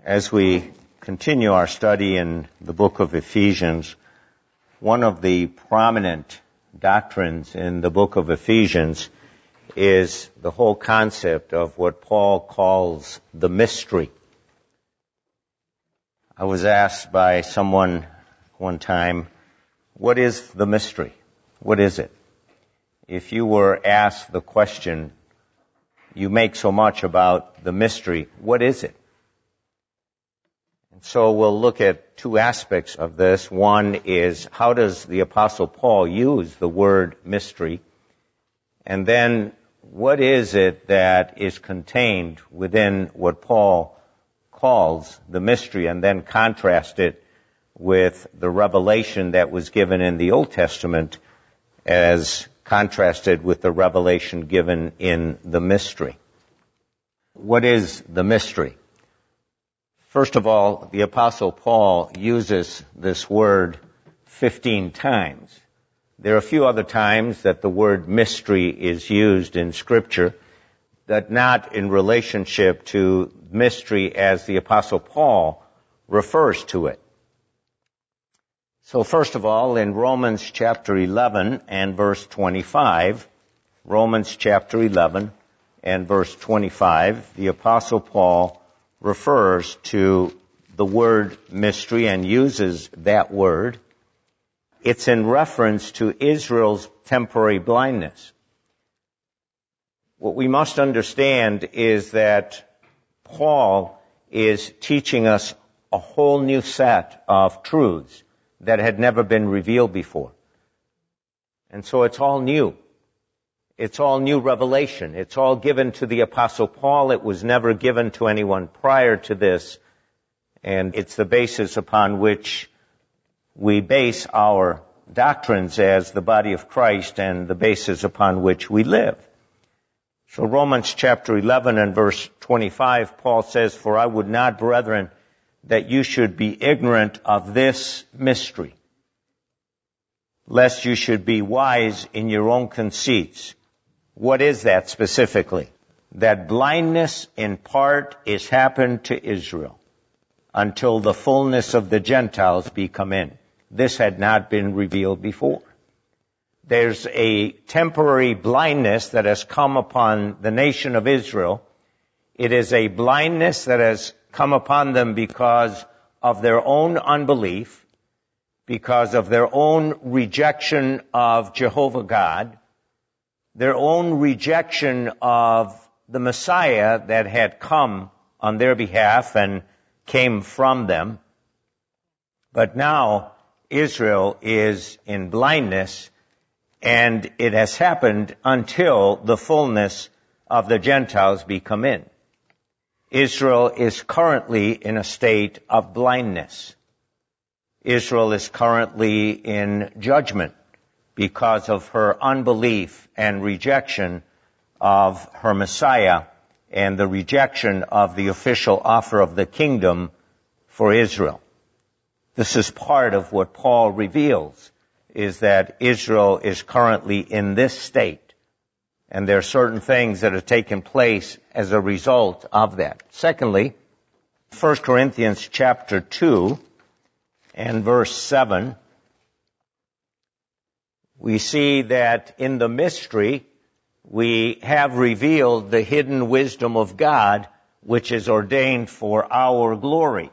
As we continue our study in the book of Ephesians, one of the prominent doctrines in the book of Ephesians is the whole concept of what Paul calls the mystery. I was asked by someone one time, what is the mystery? What is it? If you were asked the question, you make so much about the mystery, what is it? And so we'll look at two aspects of this. One is, how does the Apostle Paul use the word mystery? And then, what is it that is contained within what Paul calls the mystery, and then contrast it with the revelation that was given in the Old Testament as contrasted with the revelation given in the mystery. What is the mystery? First of all, the Apostle Paul uses this word 15 times. There are a few other times that the word mystery is used in Scripture, that not in relationship to mystery as the Apostle Paul refers to it. So first of all, in Romans chapter 11 and verse 25, Romans chapter 11 and verse 25, the Apostle Paul refers to the word mystery and uses that word. It's in reference to Israel's temporary blindness. What we must understand is that Paul is teaching us a whole new set of truths that had never been revealed before. And so it's all new. It's all new revelation. It's all given to the Apostle Paul. It was never given to anyone prior to this. And it's the basis upon which we base our doctrines as the body of Christ and the basis upon which we live. So Romans chapter 11 and verse 25, Paul says, "For I would not, brethren, that you should be ignorant of this mystery, lest you should be wise in your own conceits." What is that specifically? That blindness in part is happened to Israel until the fullness of the Gentiles be come in. This had not been revealed before. There's a temporary blindness that has come upon the nation of Israel. It is a blindness that has come upon them because of their own unbelief, because of their own rejection of Jehovah God, their own rejection of the Messiah that had come on their behalf and came from them. But now Israel is in blindness, and it has happened until the fullness of the Gentiles be come in. Israel is currently in a state of blindness. Israel is currently in judgment because of her unbelief and rejection of her Messiah and the rejection of the official offer of the kingdom for Israel. This is part of what Paul reveals, is that Israel is currently in this state. And there are certain things that have taken place as a result of that. Secondly, 1 Corinthians chapter 2 and verse 7, we see that in the mystery we have revealed the hidden wisdom of God, which is ordained for our glory.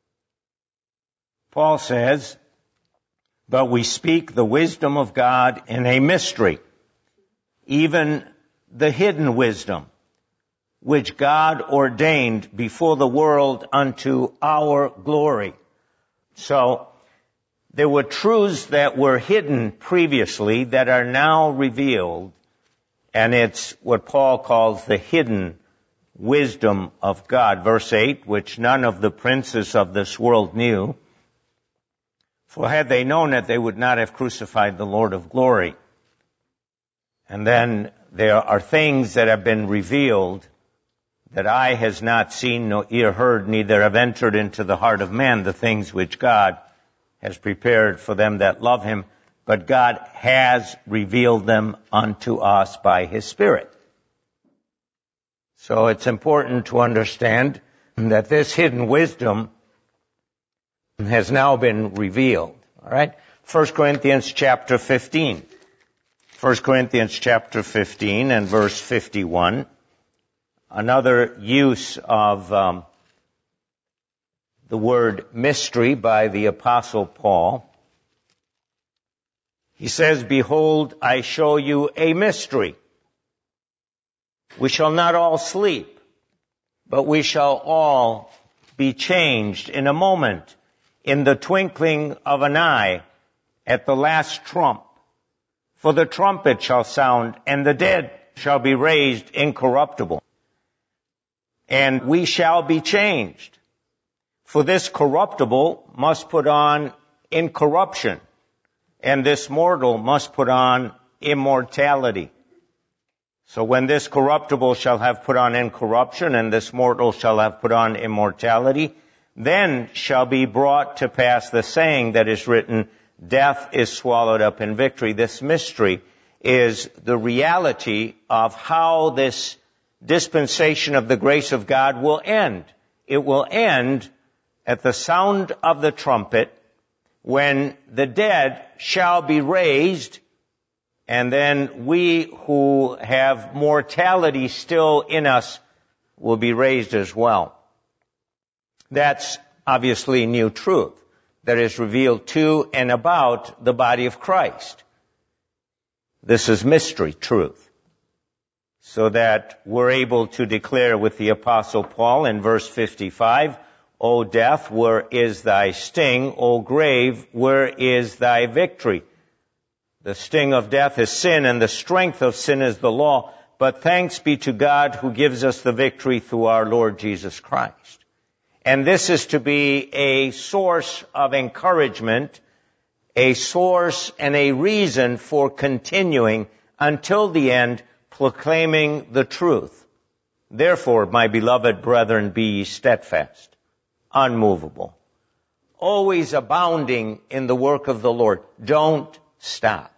Paul says, "But we speak the wisdom of God in a mystery, even the hidden wisdom, which God ordained before the world unto our glory." So, there were truths that were hidden previously that are now revealed, and it's what Paul calls the hidden wisdom of God. Verse 8, "Which none of the princes of this world knew, for had they known it, they would not have crucified the Lord of glory." And then there are things that have been revealed that eye has not seen, nor ear heard, neither have entered into the heart of man, the things which God has prepared for them that love him, but God has revealed them unto us by his Spirit. So it's important to understand that this hidden wisdom has now been revealed. All right? 1 Corinthians chapter 15. 1 Corinthians chapter 15 and verse 51. Another use of the word mystery by the Apostle Paul. He says, "Behold, I show you a mystery. We shall not all sleep, but we shall all be changed in a moment, in the twinkling of an eye, at the last trump. For the trumpet shall sound, and the dead shall be raised incorruptible, and we shall be changed. For this corruptible must put on incorruption, and this mortal must put on immortality. So when this corruptible shall have put on incorruption, and this mortal shall have put on immortality, then shall be brought to pass the saying that is written, death is swallowed up in victory." This mystery is the reality of how this dispensation of the grace of God will end. It will end at the sound of the trumpet, when the dead shall be raised, and then we who have mortality still in us will be raised as well. That's obviously new truth that is revealed to and about the body of Christ. This is mystery truth, so that we're able to declare with the Apostle Paul in verse 55, "O death, where is thy sting? O grave, where is thy victory? The sting of death is sin, and the strength of sin is the law. But thanks be to God who gives us the victory through our Lord Jesus Christ." And this is to be a source of encouragement, a source and a reason for continuing until the end, proclaiming the truth. "Therefore, my beloved brethren, be ye steadfast, unmovable, always abounding in the work of the Lord." Don't stop.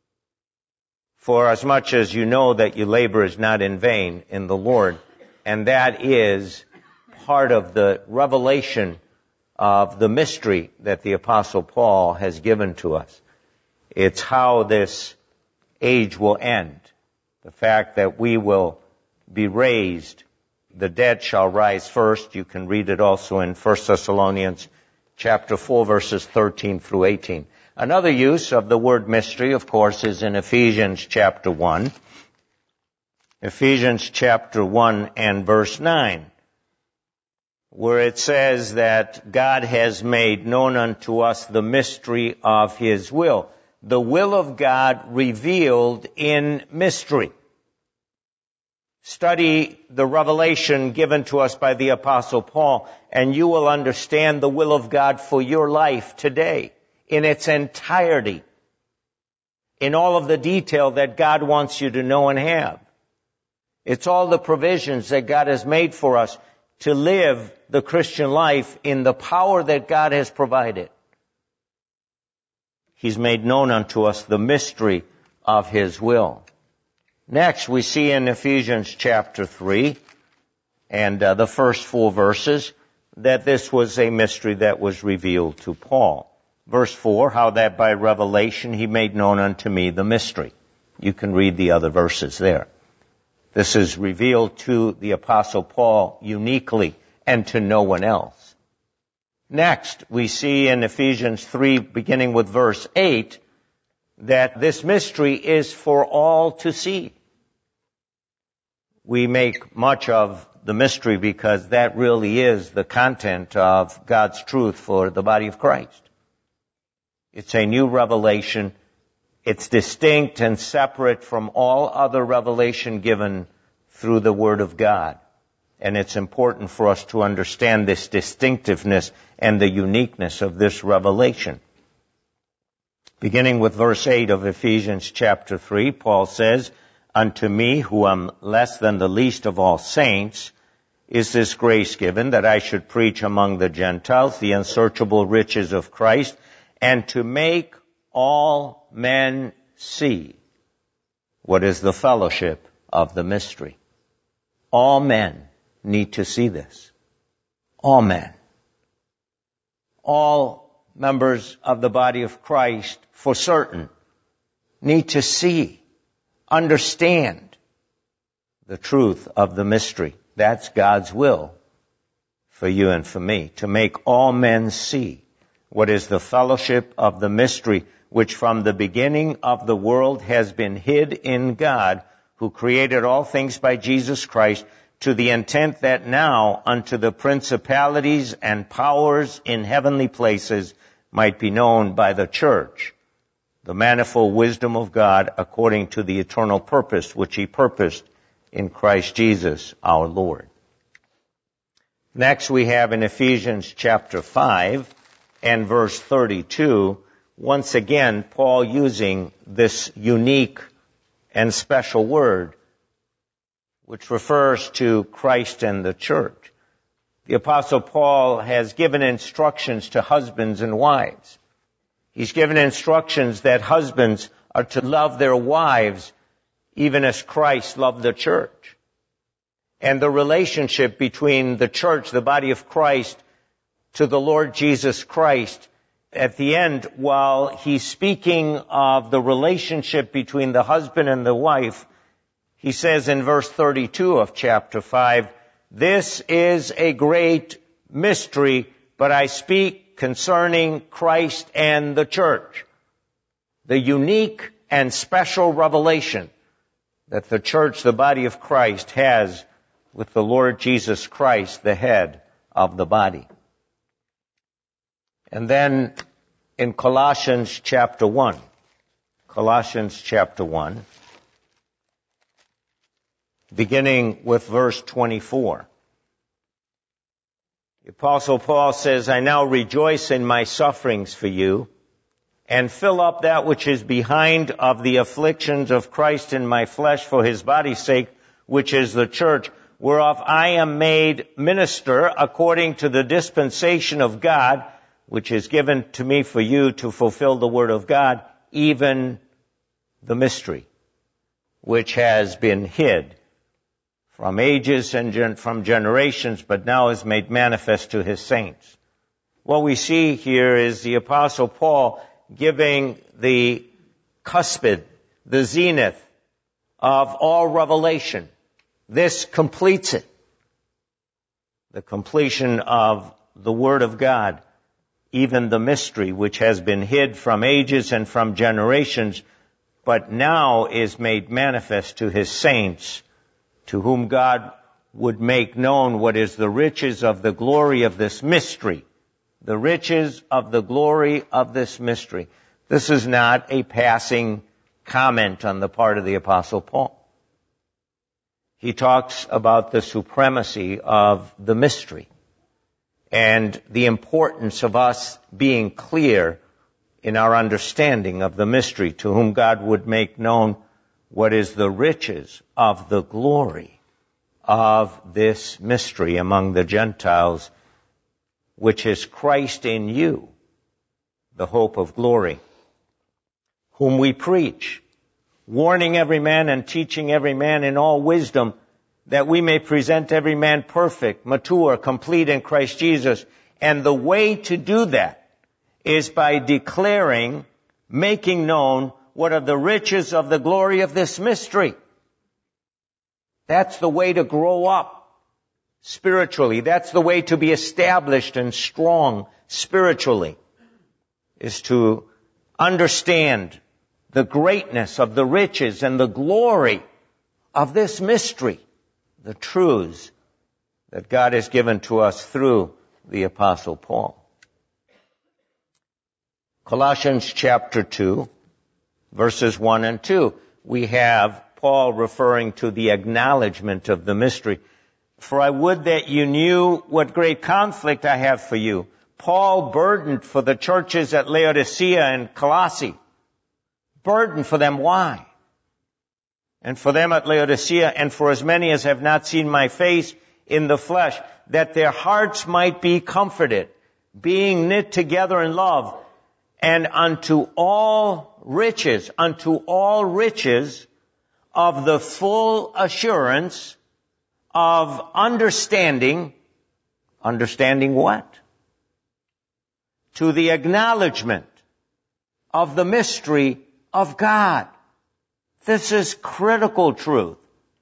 "For as much as you know that your labor is not in vain in the Lord." And that is part of the revelation of the mystery that the Apostle Paul has given to us. It's how this age will end. The fact that we will be raised. The dead shall rise first. You can read it also in 1 Thessalonians chapter 4, verses 13 through 18. Another use of the word mystery, of course, is in Ephesians chapter 1. Ephesians chapter 1 and verse 9. Where it says that God has made known unto us the mystery of His will. The will of God revealed in mystery. Study the revelation given to us by the Apostle Paul, and you will understand the will of God for your life today in its entirety, in all of the detail that God wants you to know and have. It's all the provisions that God has made for us to live the Christian life in the power that God has provided. He's made known unto us the mystery of His will. Next, we see in Ephesians chapter 3 and the first 4 verses that this was a mystery that was revealed to Paul. Verse 4, "How that by revelation He made known unto me the mystery." You can read the other verses there. This is revealed to the Apostle Paul uniquely and to no one else. Next, we see in Ephesians 3, beginning with verse 8, that this mystery is for all to see. We make much of the mystery because that really is the content of God's truth for the body of Christ. It's a new revelation. It's distinct and separate from all other revelation given through the Word of God. And it's important for us to understand this distinctiveness and the uniqueness of this revelation. Beginning with verse 8 of Ephesians chapter 3, Paul says, "Unto me, who am less than the least of all saints, is this grace given, that I should preach among the Gentiles the unsearchable riches of Christ, and to make all men see what is the fellowship of the mystery." All men need to see this. All men. All members of the body of Christ, for certain, need to see, understand the truth of the mystery. That's God's will for you and for me, to make all men see what is the fellowship of the mystery, which from the beginning of the world has been hid in God, who created all things by Jesus Christ, to the intent that now unto the principalities and powers in heavenly places might be known by the church the manifold wisdom of God according to the eternal purpose which he purposed in Christ Jesus our Lord. Next we have in Ephesians chapter 5 and verse 32, once again Paul using this unique and special word which refers to Christ and the church. The Apostle Paul has given instructions to husbands and wives. He's given instructions that husbands are to love their wives even as Christ loved the church. And the relationship between the church, the body of Christ, to the Lord Jesus Christ, at the end, while he's speaking of the relationship between the husband and the wife, he says in verse 32 of chapter 5, "This is a great mystery, but I speak concerning Christ and the church." The unique and special revelation that the church, the body of Christ, has with the Lord Jesus Christ, the head of the body. And then in Colossians chapter 1, beginning with verse 24. The Apostle Paul says, "I now rejoice in my sufferings for you, and fill up that which is behind of the afflictions of Christ in my flesh for his body's sake, which is the church, whereof I am made minister according to the dispensation of God, which is given to me for you to fulfill the word of God, even the mystery, which has been hid from ages and from generations, but now is made manifest to his saints." What we see here is the Apostle Paul giving the cuspid, the zenith of all revelation. This completes it. The completion of the Word of God, even the mystery which has been hid from ages and from generations, but now is made manifest to his saints, to whom God would make known what is the riches of the glory of this mystery. The riches of the glory of this mystery. This is not a passing comment on the part of the Apostle Paul. He talks about the supremacy of the mystery and the importance of us being clear in our understanding of the mystery, to whom God would make known what is the riches of the glory of this mystery among the Gentiles, which is Christ in you, the hope of glory, whom we preach, warning every man and teaching every man in all wisdom, that we may present every man perfect, mature, complete in Christ Jesus. And the way to do that is by declaring, making known what are the riches of the glory of this mystery. That's the way to grow up spiritually. That's the way to be established and strong spiritually, is to understand the greatness of the riches and the glory of this mystery, the truths that God has given to us through the Apostle Paul. Colossians chapter 2, verses 1 and 2, we have Paul referring to the acknowledgement of the mystery. "For I would that you knew what great conflict I have for you." Paul burdened for the churches at Laodicea and Colossae. Burdened for them. Why? And for them at Laodicea, and for as many as have not seen my face in the flesh, that their hearts might be comforted, being knit together in love, and unto all riches of the full assurance of understanding Understanding what? To the acknowledgement of the mystery of God. This is critical truth.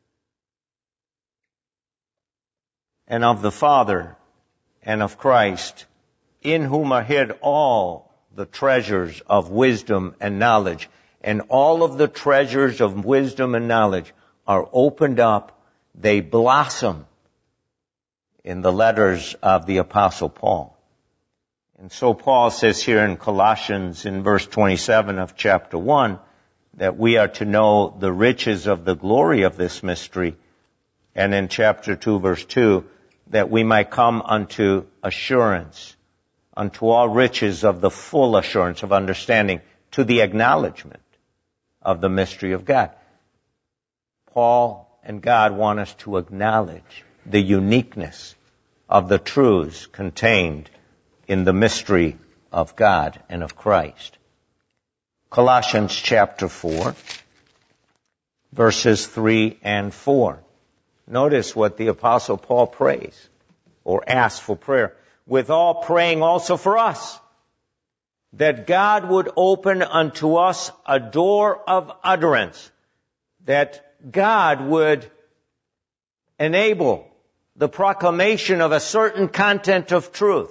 And of the Father and of Christ, in whom are hid all the treasures of wisdom and knowledge. And all of the treasures of wisdom and knowledge are opened up. They blossom in the letters of the Apostle Paul. And so Paul says here in Colossians in verse 27 of chapter 1 that we are to know the riches of the glory of this mystery. And in chapter 2 verse 2 that we might come unto assurance, unto all riches of the full assurance of understanding, to the acknowledgement of the mystery of God. Paul and God want us to acknowledge the uniqueness of the truths contained in the mystery of God and of Christ. Colossians chapter 4, verses 3 and 4. Notice what the Apostle Paul prays, or asks for prayer. With all praying also for us, that God would open unto us a door of utterance, that God would enable the proclamation of a certain content of truth,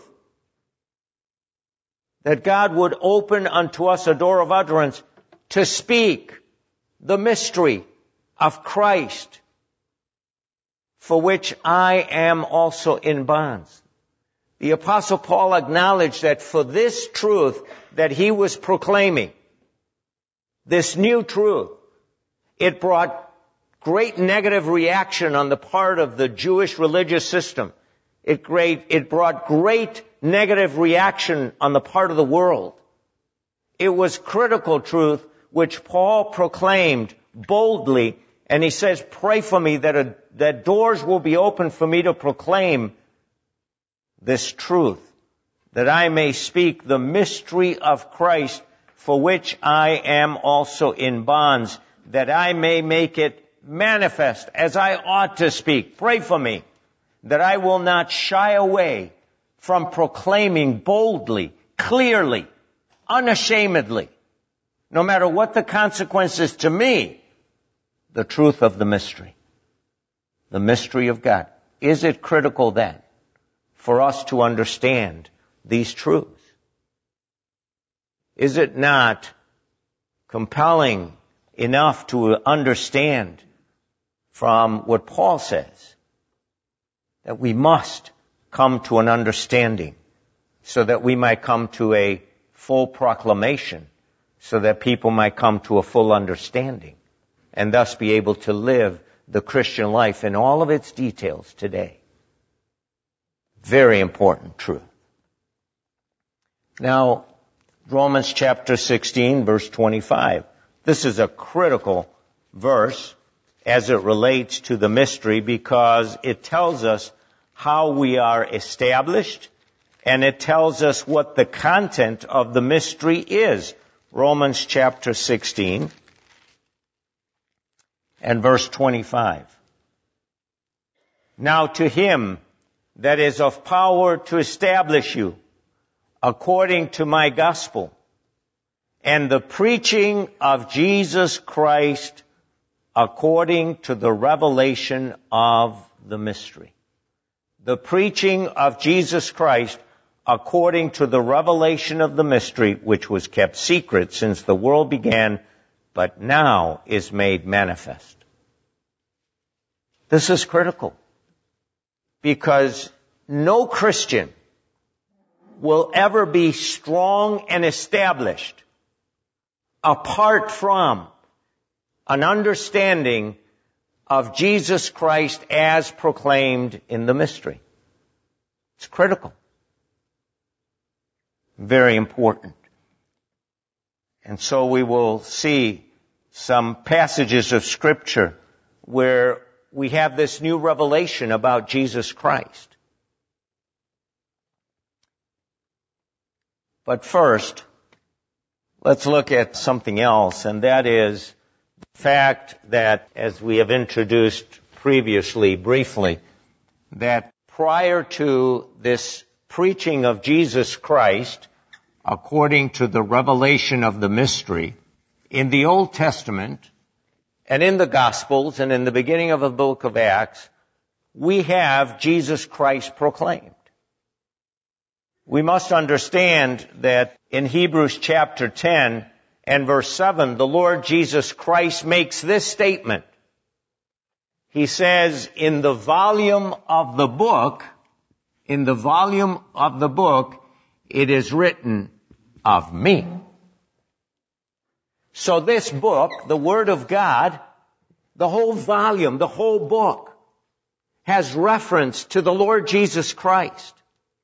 that God would open unto us a door of utterance to speak the mystery of Christ, for which I am also in bonds. The Apostle Paul acknowledged that for this truth that he was proclaiming, this new truth, it brought great negative reaction on the part of the Jewish religious system. It brought great negative reaction on the part of the world. It was critical truth which Paul proclaimed boldly, and he says, pray for me that doors will be opened for me to proclaim this truth, that I may speak the mystery of Christ, for which I am also in bonds, that I may make it manifest as I ought to speak. Pray for me that I will not shy away from proclaiming boldly, clearly, unashamedly, no matter what the consequences to me, the truth of the mystery of God. Is it critical then for us to understand these truths? Is it not compelling enough to understand from what Paul says that we must come to an understanding so that we might come to a full proclamation, so that people might come to a full understanding and thus be able to live the Christian life in all of its details today? Very important truth. Now, Romans chapter 16, verse 25. This is a critical verse as it relates to the mystery, because it tells us how we are established, and it tells us what the content of the mystery is. Romans chapter 16 and verse 25. Now to him that is of power to establish you according to my gospel and the preaching of Jesus Christ according to the revelation of the mystery. The preaching of Jesus Christ according to the revelation of the mystery, which was kept secret since the world began, but now is made manifest. This is critical, because no Christian will ever be strong and established apart from an understanding of Jesus Christ as proclaimed in the mystery. It's critical. Very important. And so we will see some passages of Scripture where we have this new revelation about Jesus Christ. But first, let's look at something else, and that is the fact that, as we have introduced previously, briefly, that prior to this preaching of Jesus Christ, according to the revelation of the mystery, in the Old Testament and in the Gospels and in the beginning of the book of Acts, we have Jesus Christ proclaimed. We must understand that in Hebrews chapter 10 and verse 7, the Lord Jesus Christ makes this statement. He says, in the volume of the book, it is written of me. So this book, the Word of God, the whole volume, the whole book, has reference to the Lord Jesus Christ.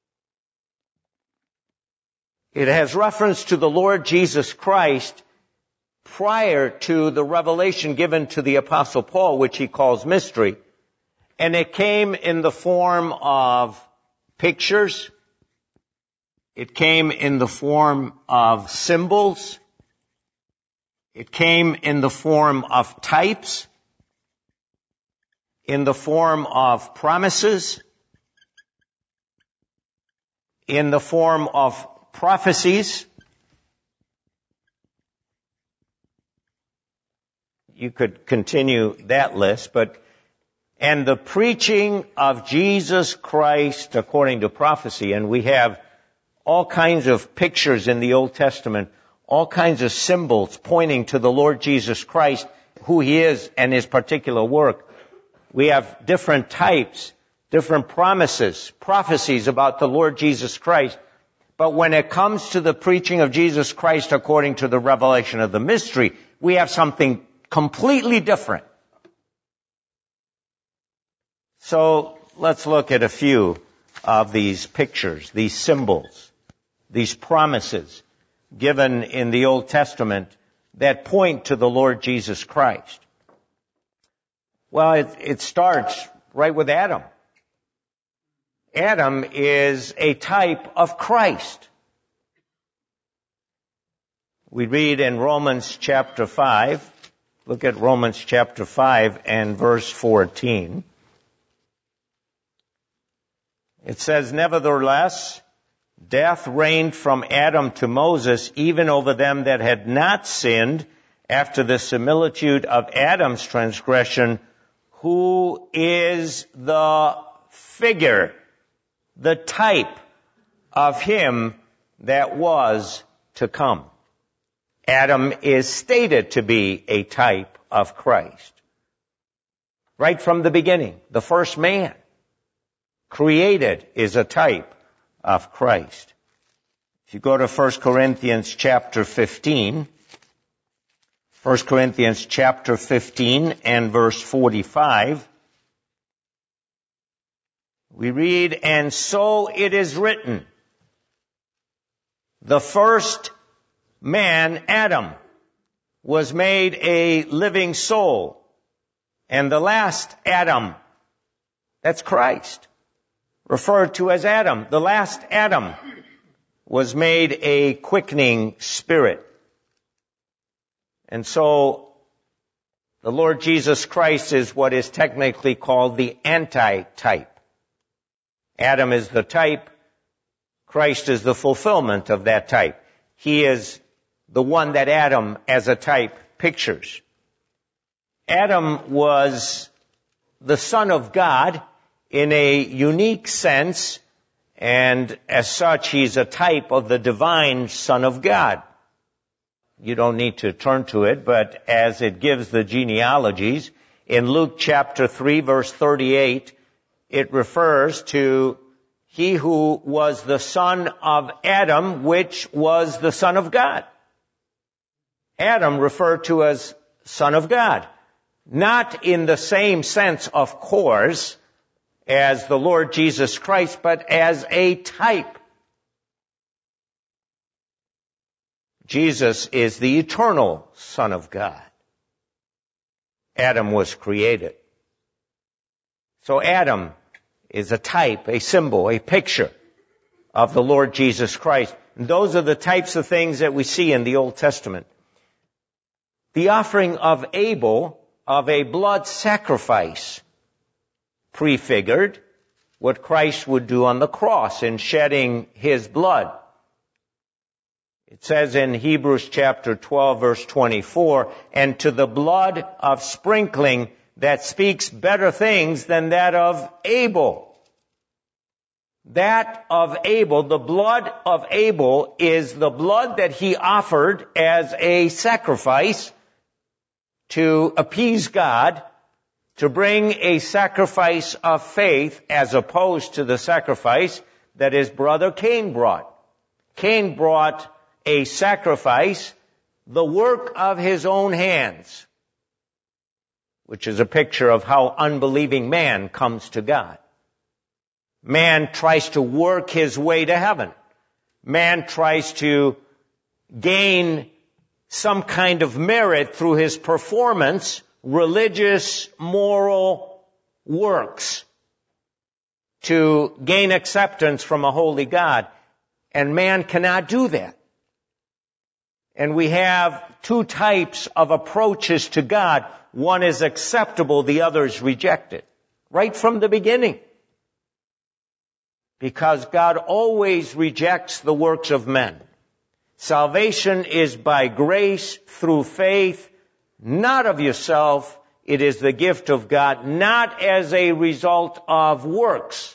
It has reference to the Lord Jesus Christ prior to the revelation given to the Apostle Paul, which he calls mystery. And it came in the form of pictures. It came in the form of symbols. It came in the form of types, in the form of promises, in the form of prophecies. You could continue that list, and the preaching of Jesus Christ according to prophecy, and we have all kinds of pictures in the Old Testament, all kinds of symbols pointing to the Lord Jesus Christ, who He is and His particular work. We have different types, different promises, prophecies about the Lord Jesus Christ. But when it comes to the preaching of Jesus Christ according to the revelation of the mystery, we have something completely different. So let's look at a few of these pictures, these symbols, these promises given in the Old Testament that point to the Lord Jesus Christ. Well, it starts right with Adam. Adam is a type of Christ. We read in Romans chapter 5, look at Romans chapter 5 and verse 14. It says, nevertheless, death reigned from Adam to Moses, even over them that had not sinned, after the similitude of Adam's transgression, who is the figure, the type of him that was to come. Adam is stated to be a type of Christ. Right from the beginning, the first man created is a type of Christ. If you go to 1 Corinthians chapter 15, 1 Corinthians chapter 15 and verse 45, we read, and so it is written, the first man, Adam, was made a living soul, and the last Adam, that's Christ, referred to as Adam, the last Adam, was made a quickening spirit. And so the Lord Jesus Christ is what is technically called the anti-type. Adam is the type. Christ is the fulfillment of that type. He is the one that Adam as a type pictures. Adam was the Son of God in a unique sense, and as such, he's a type of the divine Son of God. You don't need to turn to it, but as it gives the genealogies, in Luke chapter 3, verse 38, it refers to he who was the son of Adam, which was the Son of God. Adam referred to as Son of God. Not in the same sense, of course, as the Lord Jesus Christ, but as a type. Jesus is the eternal Son of God. Adam was created. So Adam is a type, a symbol, a picture of the Lord Jesus Christ. And those are the types of things that we see in the Old Testament. The offering of Abel, of a blood sacrifice, prefigured what Christ would do on the cross in shedding his blood. It says in Hebrews chapter 12, verse 24, and to the blood of sprinkling that speaks better things than that of Abel. That of Abel, the blood of Abel, is the blood that he offered as a sacrifice to appease God, to bring a sacrifice of faith as opposed to the sacrifice that his brother Cain brought. Cain brought a sacrifice, the work of his own hands, which is a picture of how unbelieving man comes to God. Man tries to work his way to heaven. Man tries to gain some kind of merit through his performance, religious, moral works, to gain acceptance from a holy God. And man cannot do that. And we have two types of approaches to God. One is acceptable, the other is rejected. Right from the beginning. Because God always rejects the works of men. Salvation is by grace through faith, not of yourself. It is the gift of God, not as a result of works.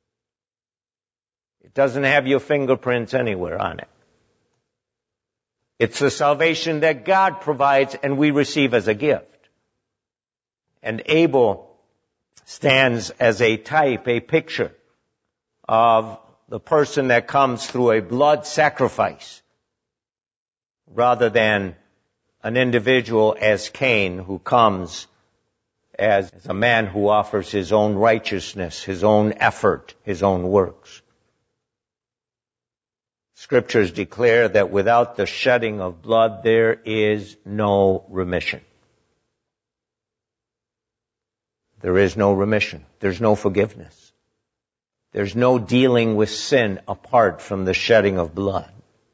It doesn't have your fingerprints anywhere on it. It's the salvation that God provides and we receive as a gift. And Abel stands as a type, a picture of the person that comes through a blood sacrifice rather than an individual as Cain who comes as a man who offers his own righteousness, his own effort, his own works. Scriptures declare that without the shedding of blood, there is no remission. There is no remission. There's no forgiveness. There's no dealing with sin apart from the shedding of blood.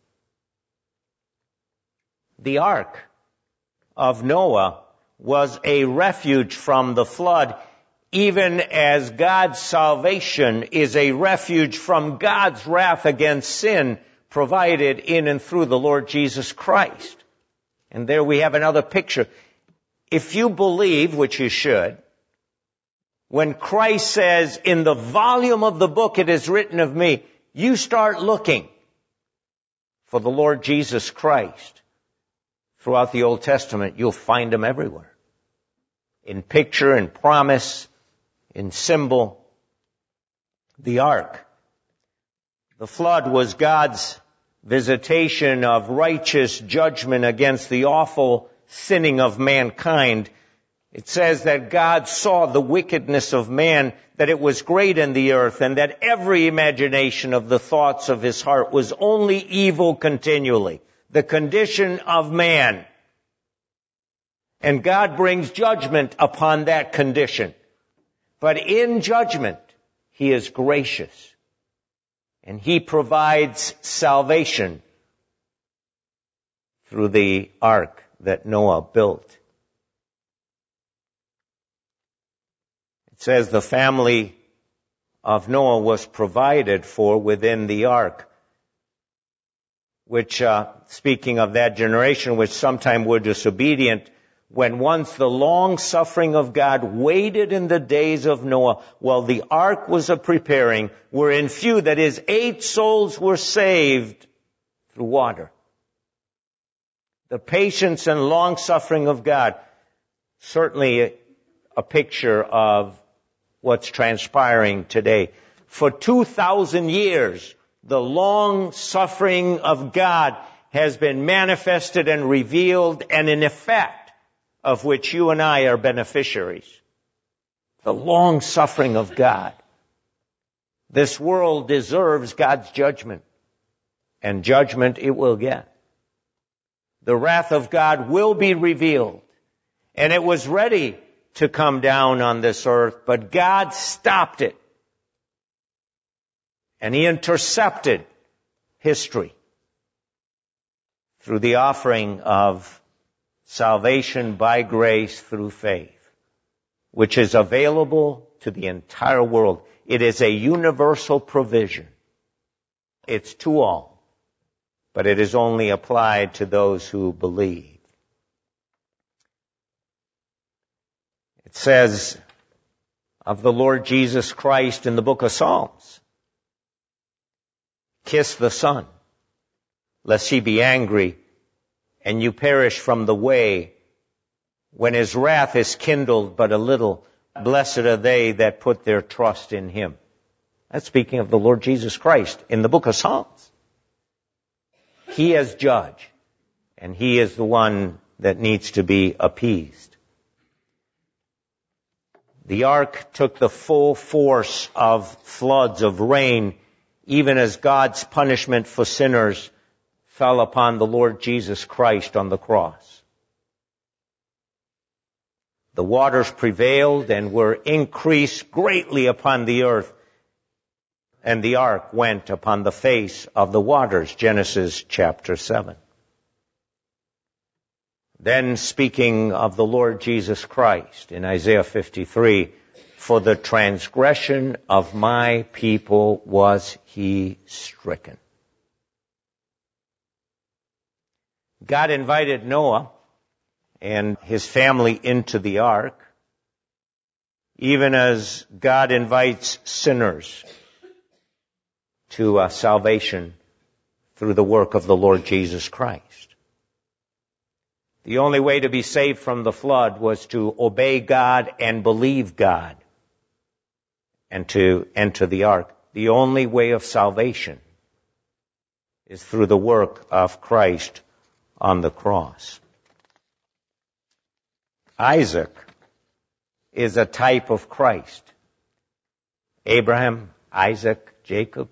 The ark of Noah was a refuge from the flood, even as God's salvation is a refuge from God's wrath against sin provided in and through the Lord Jesus Christ. And there we have another picture. If you believe, which you should, when Christ says, in the volume of the book it is written of me, you start looking for the Lord Jesus Christ. Throughout the Old Testament, you'll find him everywhere. In picture, in promise, in symbol. The ark. The flood was God's visitation of righteous judgment against the awful sinning of mankind. It says that God saw the wickedness of man, that it was great in the earth, and that every imagination of the thoughts of his heart was only evil continually. The condition of man. And God brings judgment upon that condition. But in judgment, he is gracious. And he provides salvation through the ark that Noah built. It says the family of Noah was provided for within the ark, which, speaking of that generation, which sometime were disobedient, when once the long suffering of God waited in the days of Noah while the ark was a-preparing, wherein few, that is, 8 souls were saved through water. The patience and long suffering of God, certainly a picture of what's transpiring today. For 2,000 years, the long suffering of God has been manifested and revealed, and in effect of which you and I are beneficiaries. The long suffering of God. This world deserves God's judgment, and judgment it will get. The wrath of God will be revealed, and it was ready to come down on this earth, but God stopped it. And he intercepted history through the offering of salvation by grace through faith, which is available to the entire world. It is a universal provision. It's to all, but it is only applied to those who believe. It says of the Lord Jesus Christ in the book of Psalms, kiss the Son, lest he be angry and you perish from the way. When his wrath is kindled but a little, blessed are they that put their trust in him. That's speaking of the Lord Jesus Christ in the book of Psalms. He is judge, and he is the one that needs to be appeased. The ark took the full force of floods of rain, even as God's punishment for sinners fell upon the Lord Jesus Christ on the cross. The waters prevailed and were increased greatly upon the earth, and the ark went upon the face of the waters. Genesis chapter 7. Then speaking of the Lord Jesus Christ in Isaiah 53, for the transgression of my people was he stricken. God invited Noah and his family into the ark, even as God invites sinners to salvation through the work of the Lord Jesus Christ. The only way to be saved from the flood was to obey God and believe God and to enter the ark. The only way of salvation is through the work of Christ on the cross. Isaac is a type of Christ. Abraham, Isaac, Jacob.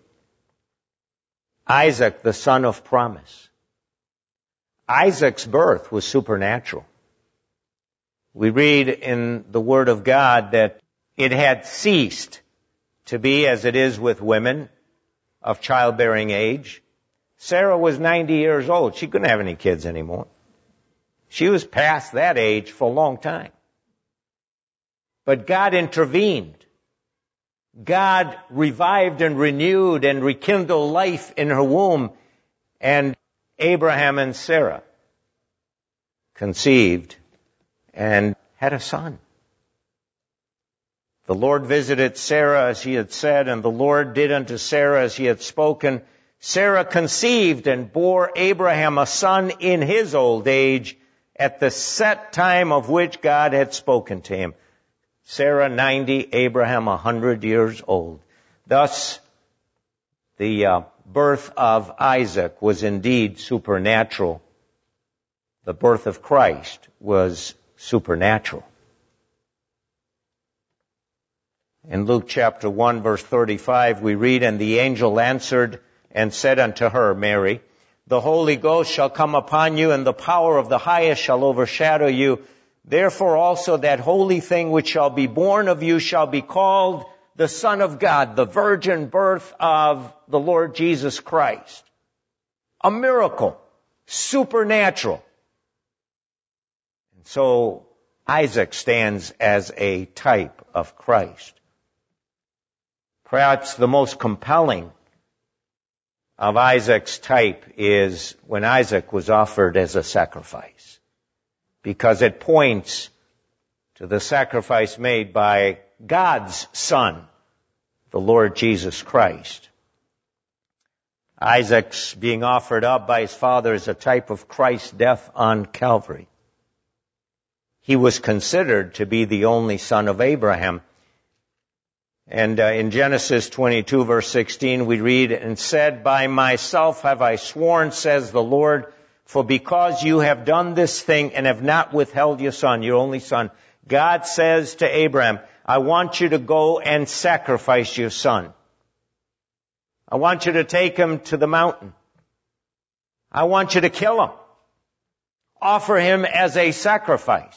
Isaac, the son of promise. Isaac's birth was supernatural. We read in the Word of God that it had ceased to be as it is with women of childbearing age. Sarah was 90 years old. She couldn't have any kids anymore. She was past that age for a long time. But God intervened. God revived and renewed and rekindled life in her womb. And Abraham and Sarah conceived and had a son. The Lord visited Sarah as he had said, and the Lord did unto Sarah as he had spoken. Sarah conceived and bore Abraham a son in his old age, at the set time of which God had spoken to him. Sarah 90, Abraham 100 years old. Thus, the birth of Isaac was indeed supernatural. The birth of Christ was supernatural. In Luke chapter 1, verse 35, we read, and the angel answered and said unto her, Mary, the Holy Ghost shall come upon you, and the power of the highest shall overshadow you. Therefore also that holy thing which shall be born of you shall be called the Son of God, the virgin birth of the Lord Jesus Christ. A miracle, supernatural. And so Isaac stands as a type of Christ. Perhaps the most compelling of Isaac's type is when Isaac was offered as a sacrifice, because it points to the sacrifice made by God's Son, the Lord Jesus Christ. Isaac's being offered up by his father is a type of Christ's death on Calvary. He was considered to be the only son of Abraham. And in Genesis 22, verse 16, we read, and said, by myself have I sworn, says the Lord, for because you have done this thing and have not withheld your son, your only son, God says to Abraham, I want you to go and sacrifice your son. I want you to take him to the mountain. I want you to kill him. Offer him as a sacrifice.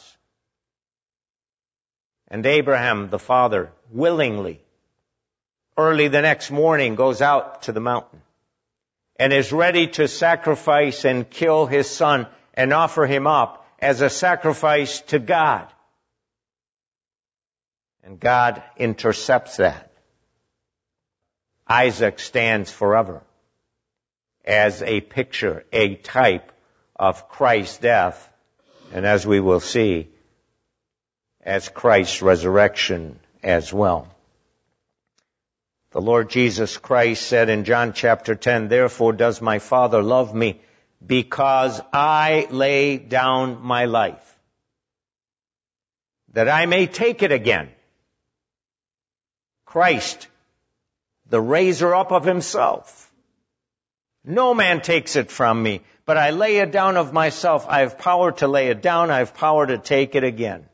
And Abraham, the father, willingly, early the next morning, goes out to the mountain and is ready to sacrifice and kill his son and offer him up as a sacrifice to God. And God intercepts that. Isaac stands forever as a picture, a type of Christ's death, and as we will see, as Christ's resurrection as well. The Lord Jesus Christ said in John chapter 10, "Therefore does my Father love me, because I lay down my life, that I may take it again." Christ, the raiser up of himself. "No man takes it from me, but I lay it down of myself. I have power to lay it down. I have power to take it again."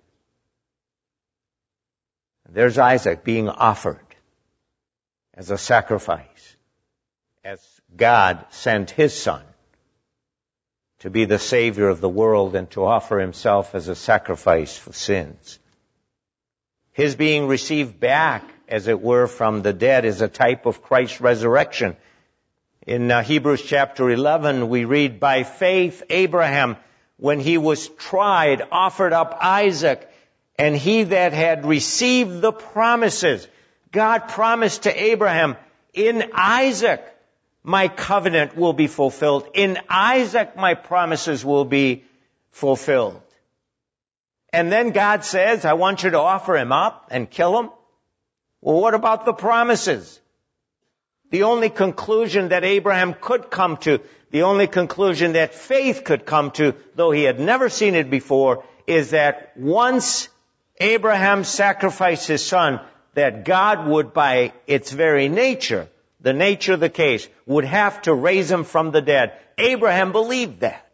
There's Isaac being offered as a sacrifice, as God sent his son to be the Savior of the world and to offer himself as a sacrifice for sins. His being received back, as it were, from the dead is a type of Christ's resurrection. In Hebrews chapter 11, we read, "By faith Abraham, when he was tried, offered up Isaac, and he that had received the promises," God promised to Abraham, "In Isaac my covenant will be fulfilled. In Isaac my promises will be fulfilled." And then God says, "I want you to offer him up and kill him." Well, what about the promises? The only conclusion that Abraham could come to, the only conclusion that faith could come to, though he had never seen it before, is that once Abraham sacrificed his son, that God would, by its very nature, the nature of the case, would have to raise him from the dead. Abraham believed that.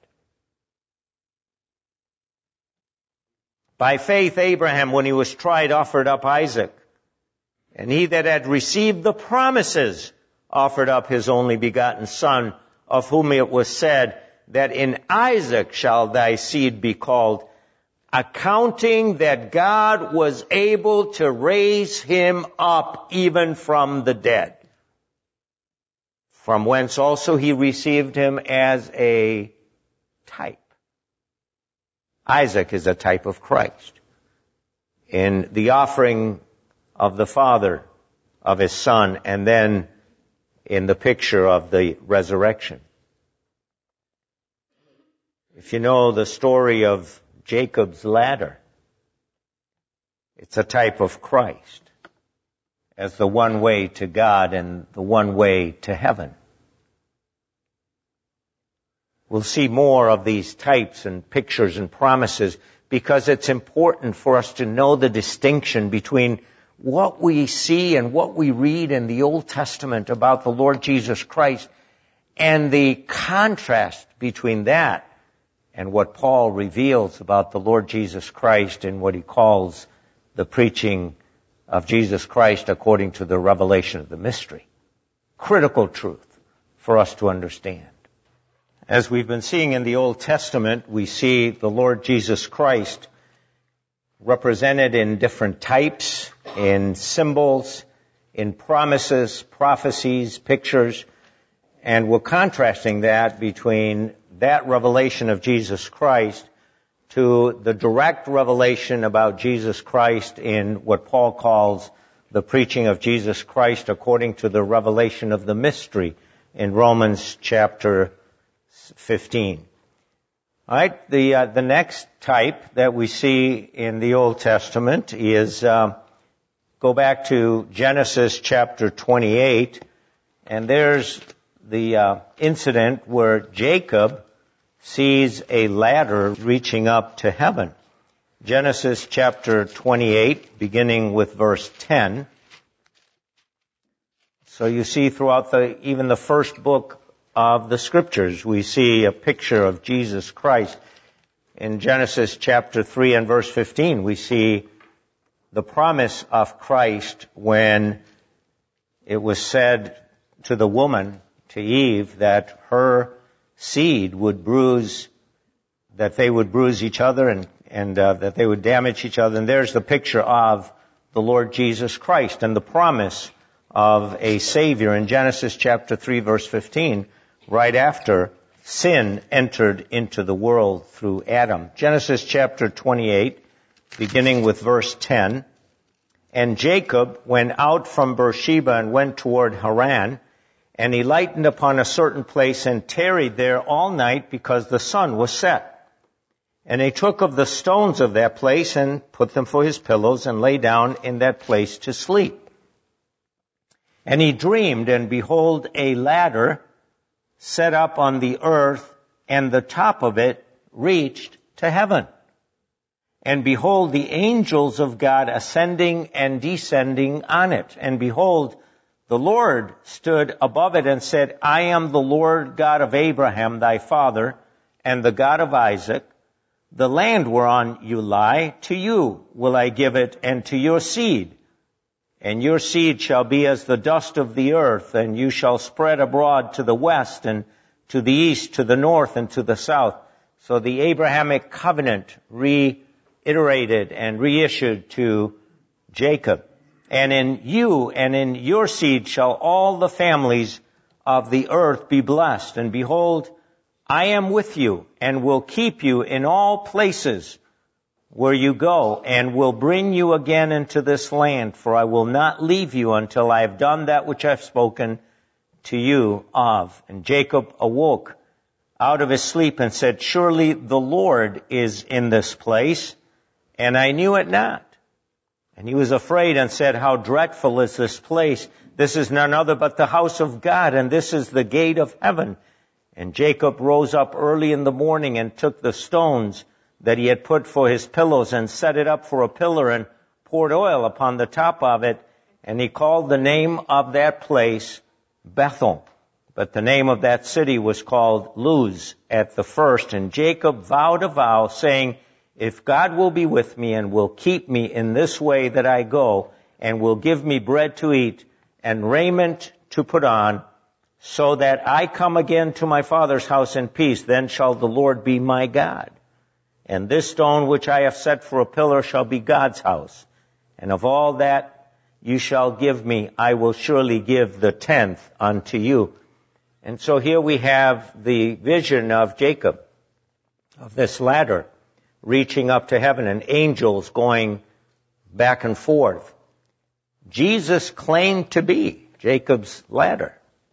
By faith, Abraham, when he was tried, offered up Isaac. And he that had received the promises offered up his only begotten son, of whom it was said, that in Isaac shall thy seed be called, accounting that God was able to raise him up even from the dead, from whence also he received him as a type. Isaac is a type of Christ in the offering of the Father of his Son, and then in the picture of the resurrection. If you know the story of Jacob's ladder, it's a type of Christ as the one way to God and the one way to heaven. We'll see more of these types and pictures and promises because it's important for us to know the distinction between what we see and what we read in the Old Testament about the Lord Jesus Christ and the contrast between that and what Paul reveals about the Lord Jesus Christ in what he calls the preaching of Jesus Christ according to the revelation of the mystery. Critical truth for us to understand. As we've been seeing in the Old Testament, we see the Lord Jesus Christ represented in different types, in symbols, in promises, prophecies, pictures, and we're contrasting that between that revelation of Jesus Christ to the direct revelation about Jesus Christ in what Paul calls the preaching of Jesus Christ according to the revelation of the mystery in Romans chapter 15. All right, the next type that we see in the Old Testament is, go back to Genesis chapter 28, and there's the incident where Jacob sees a ladder reaching up to heaven. Genesis chapter 28, beginning with verse 10. So you see throughout even the first book of the Scriptures, we see a picture of Jesus Christ. In Genesis chapter 3 and verse 15, we see the promise of Christ when it was said to the woman, to Eve, that her seed would bruise, that they would bruise each other and that they would damage each other. And there's the picture of the Lord Jesus Christ and the promise of a Savior in Genesis chapter 3 verse 15, right after sin entered into the world through Adam. Genesis chapter 28, beginning with verse 10. And Jacob went out from Beersheba and went toward Haran, and he lightened upon a certain place and tarried there all night because the sun was set. And he took of the stones of that place and put them for his pillows and lay down in that place to sleep. And he dreamed, and behold, a ladder set up on the earth, and the top of it reached to heaven. And behold, the angels of God ascending and descending on it. And behold, the Lord stood above it and said, I am the Lord God of Abraham, thy father, and the God of Isaac. The land whereon you lie, to you will I give it, and to your seed. And your seed shall be as the dust of the earth, and you shall spread abroad to the west, and to the east, to the north, and to the south. So the Abrahamic covenant reiterated and reissued to Jacob. And in you and in your seed shall all the families of the earth be blessed. And behold, I am with you and will keep you in all places where you go, and will bring you again into this land, for I will not leave you until I have done that which I have spoken to you of. And Jacob awoke out of his sleep and said, surely the Lord is in this place, and I knew it not. And he was afraid and said, how dreadful is this place? This is none other but the house of God, and this is the gate of heaven. And Jacob rose up early in the morning and took the stones that he had put for his pillows and set it up for a pillar and poured oil upon the top of it. And he called the name of that place Bethel. But the name of that city was called Luz at the first. And Jacob vowed a vow, saying, if God will be with me and will keep me in this way that I go, and will give me bread to eat and raiment to put on, so that I come again to my father's house in peace, then shall the Lord be my God. And this stone which I have set for a pillar shall be God's house. And of all that you shall give me, I will surely give the 10th unto you. And so here we have the vision of Jacob, of this ladder reaching up to heaven and angels going back and forth. Jesus claimed to be Jacob's ladder.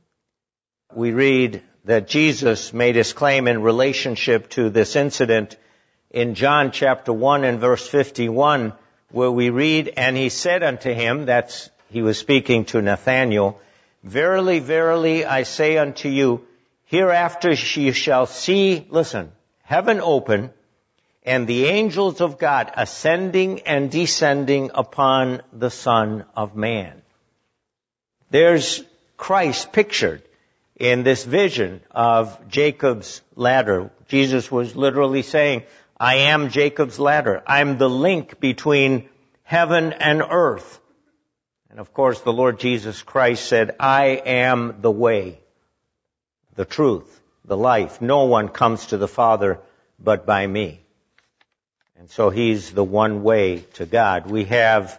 We read that Jesus made his claim in relationship to this incident in John chapter 1 and verse 51, where we read, and he said unto him, he was speaking to Nathanael, verily, verily, I say unto you, hereafter ye shall see, listen, heaven open, and the angels of God ascending and descending upon the Son of Man. There's Christ pictured in this vision of Jacob's ladder. Jesus was literally saying, I am Jacob's ladder. I'm the link between heaven and earth. And of course, the Lord Jesus Christ said, I am the way, the truth, the life. No one comes to the Father but by me. And so he's the one way to God. We have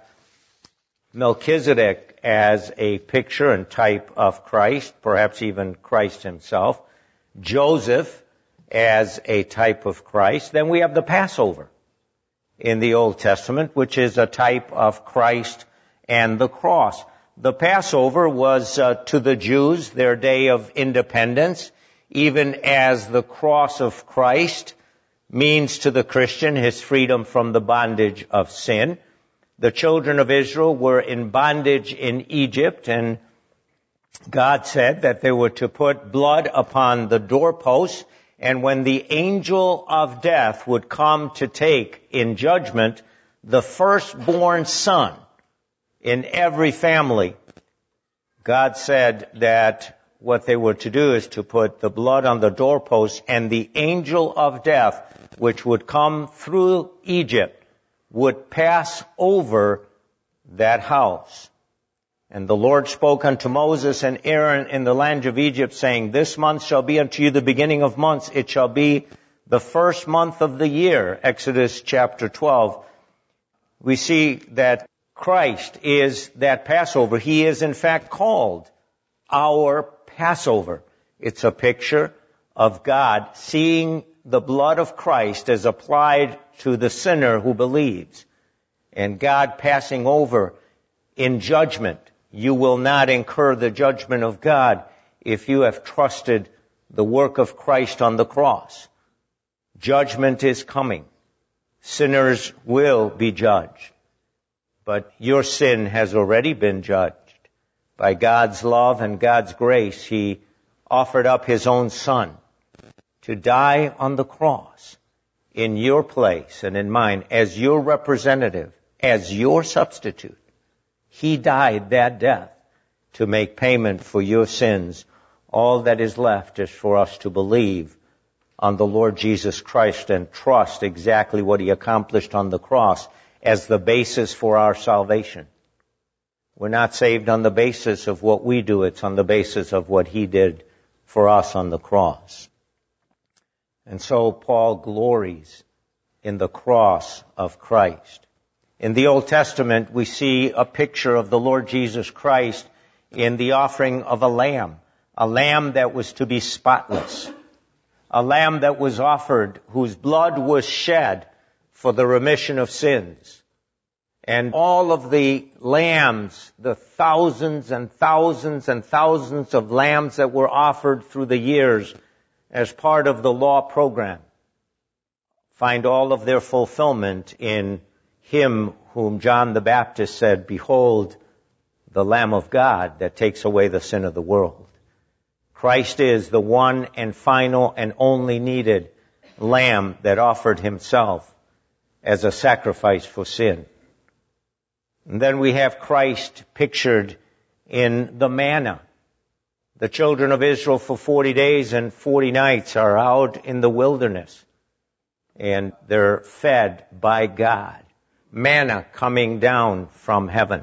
Melchizedek as a picture and type of Christ, perhaps even Christ himself. Joseph as a type of Christ. Then we have the Passover in the Old Testament, which is a type of Christ and the cross. The Passover was to the Jews their day of independence, even as the cross of Christ means to the Christian his freedom from the bondage of sin. The children of Israel were in bondage in Egypt, and God said that they were to put blood upon the doorposts, and when the angel of death would come to take in judgment the firstborn son in every family, God said that what they were to do is to put the blood on the doorpost, and the angel of death, which would come through Egypt, would pass over that house. And the Lord spoke unto Moses and Aaron in the land of Egypt, saying, this month shall be unto you the beginning of months. It shall be the first month of the year. Exodus chapter 12. We see that Christ is that Passover. He is in fact called our Passover. It's a picture of God seeing the blood of Christ as applied to the sinner who believes, and God passing over in judgment. You will not incur the judgment of God if you have trusted the work of Christ on the cross. Judgment is coming. Sinners will be judged. But your sin has already been judged. By God's love and God's grace, He offered up His own Son to die on the cross in your place and in mine as your representative, as your substitute. He died that death to make payment for your sins. All that is left is for us to believe on the Lord Jesus Christ and trust exactly what He accomplished on the cross as the basis for our salvation. We're not saved on the basis of what we do. It's on the basis of what He did for us on the cross. And so Paul glories in the cross of Christ. In the Old Testament, we see a picture of the Lord Jesus Christ in the offering of a lamb that was to be spotless, a lamb that was offered, whose blood was shed for the remission of sins. And all of the lambs, the thousands and thousands and thousands of lambs that were offered through the years as part of the law program, find all of their fulfillment in Him whom John the Baptist said, "Behold, the Lamb of God that takes away the sin of the world." Christ is the one and final and only needed Lamb that offered Himself as a sacrifice for sin. And then we have Christ pictured in the manna. The children of Israel for 40 days and 40 nights are out in the wilderness, and they're fed by God. Manna coming down from heaven.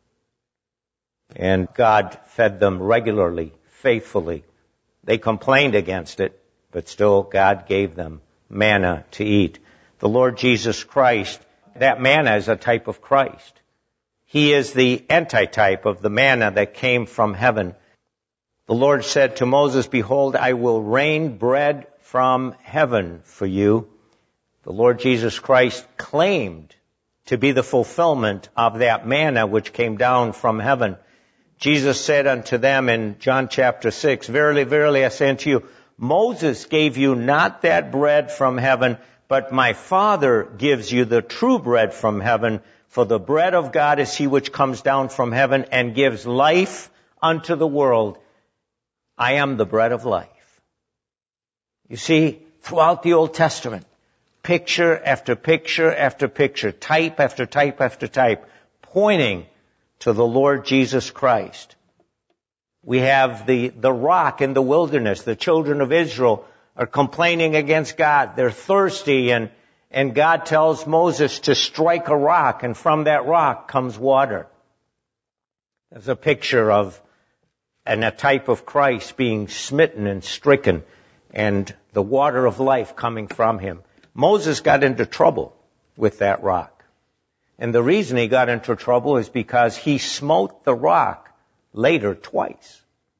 And God fed them regularly, faithfully. They complained against it, but still God gave them manna to eat. The Lord Jesus Christ, that manna is a type of Christ. He is the antitype of the manna that came from heaven. The Lord said to Moses, "Behold, I will rain bread from heaven for you." The Lord Jesus Christ claimed to be the fulfillment of that manna which came down from heaven. Jesus said unto them in John chapter 6, "Verily, verily, I say unto you, Moses gave you not that bread from heaven, but my Father gives you the true bread from heaven. For the bread of God is He which comes down from heaven and gives life unto the world. I am the bread of life." You see, throughout the Old Testament, picture after picture after picture, type after type after type, pointing to the Lord Jesus Christ. We have the rock in the wilderness. The children of Israel are complaining against God. They're thirsty, and God tells Moses to strike a rock, and from that rock comes water. There's a picture of and a type of Christ being smitten and stricken, and the water of life coming from Him. Moses got into trouble with that rock. And the reason he got into trouble is because he smote the rock later twice.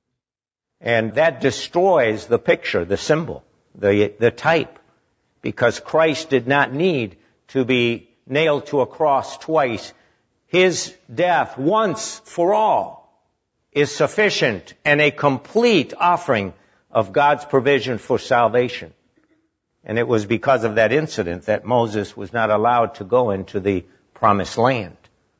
And that destroys the picture, the symbol, the type. Because Christ did not need to be nailed to a cross twice. His death, once for all, is sufficient and a complete offering of God's provision for salvation. And it was because of that incident that Moses was not allowed to go into the promised land.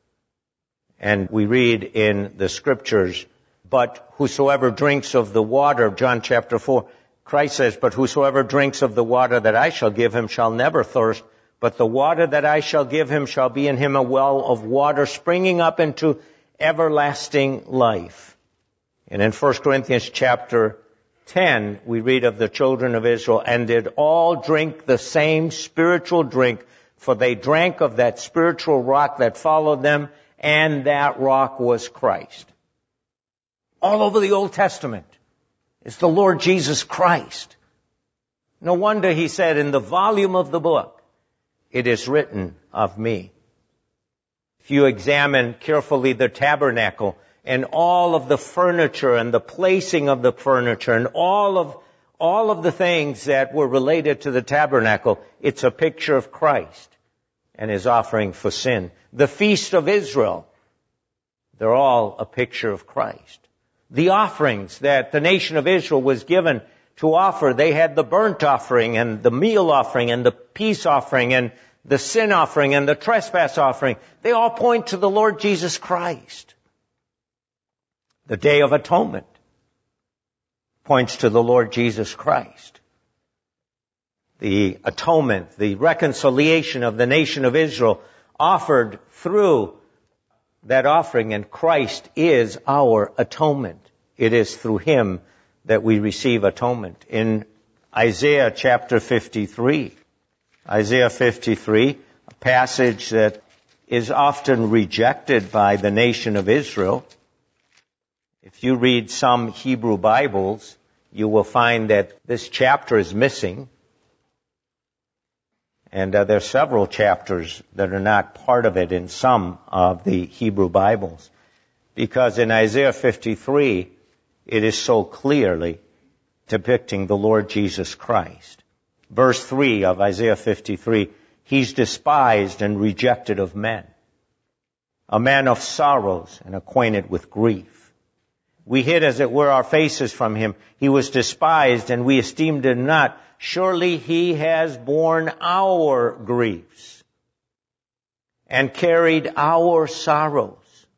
And we read in the scriptures, "But whosoever drinks of the water," John chapter 4, Christ says, "But whosoever drinks of the water that I shall give him shall never thirst, but the water that I shall give him shall be in him a well of water springing up into everlasting life." And in 1 Corinthians chapter 10, we read of the children of Israel, "And did all drink the same spiritual drink, for they drank of that spiritual rock that followed them, and that rock was Christ." All over the Old Testament is the Lord Jesus Christ. No wonder He said in the volume of the book, "It is written of me." If you examine carefully the tabernacle and all of the furniture and the placing of the furniture and all of the things that were related to the tabernacle, it's a picture of Christ and His offering for sin. The feast of Israel, They're all a picture of Christ. The offerings that the nation of Israel was given to offer, they had the burnt offering and the meal offering and the peace offering and the sin offering and the trespass offering. They all point to the Lord Jesus Christ. The Day of Atonement points to the Lord Jesus Christ. The atonement, the reconciliation of the nation of Israel offered through that offering, and Christ is our atonement. It is through Him that we receive atonement. In Isaiah chapter 53, Isaiah 53, a passage that is often rejected by the nation of Israel. If you read some Hebrew Bibles, you will find that this chapter is missing. And there are several chapters that are not part of it in some of the Hebrew Bibles. Because in Isaiah 53, it is so clearly depicting the Lord Jesus Christ. Verse 3 of Isaiah 53, He's despised and rejected of men, a man of sorrows and acquainted with grief. We hid, as it were, our faces from Him. He was despised, and we esteemed Him not. Surely He has borne our griefs and carried our sorrows.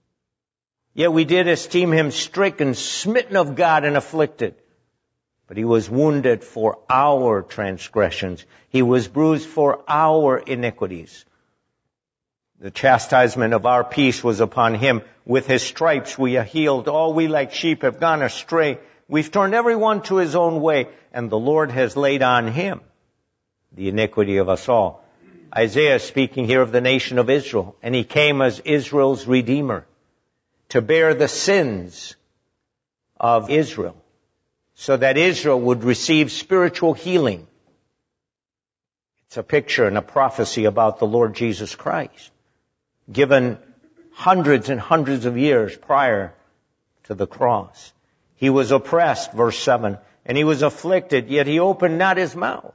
Yet we did esteem Him stricken, smitten of God, and afflicted. But He was wounded for our transgressions. He was bruised for our iniquities. The chastisement of our peace was upon Him. With His stripes we are healed. All we like sheep have gone astray. We've turned everyone to his own way, and the Lord has laid on Him the iniquity of us all. Isaiah is speaking here of the nation of Israel, and he came as Israel's Redeemer to bear the sins of Israel, so that Israel would receive spiritual healing. It's a picture and a prophecy about the Lord Jesus Christ, given hundreds and hundreds of years prior to the cross. He was oppressed, verse 7, and He was afflicted, yet He opened not His mouth.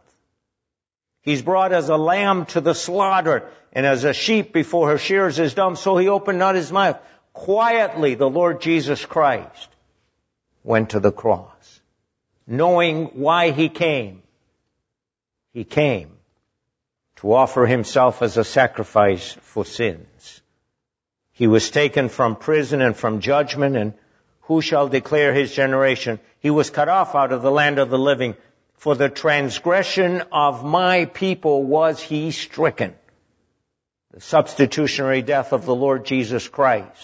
He's brought as a lamb to the slaughter, and as a sheep before her shearers is dumb, so He opened not His mouth. Quietly, the Lord Jesus Christ went to the cross, knowing why He came. He came to offer Himself as a sacrifice for sins. He was taken from prison and from judgment, and who shall declare His generation? He was cut off out of the land of the living. For the transgression of my people was He stricken. The substitutionary death of the Lord Jesus Christ.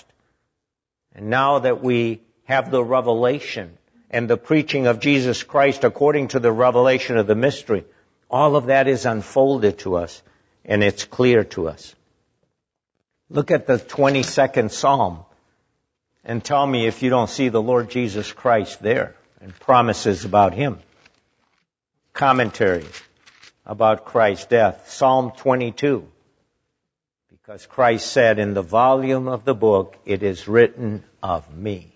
And now that we have the revelation and the preaching of Jesus Christ according to the revelation of the mystery, all of that is unfolded to us, and it's clear to us. Look at the 22nd Psalm and tell me if you don't see the Lord Jesus Christ there and promises about Him. Commentary about Christ's death. Psalm 22. Because Christ said, in the volume of the book, it is written of me.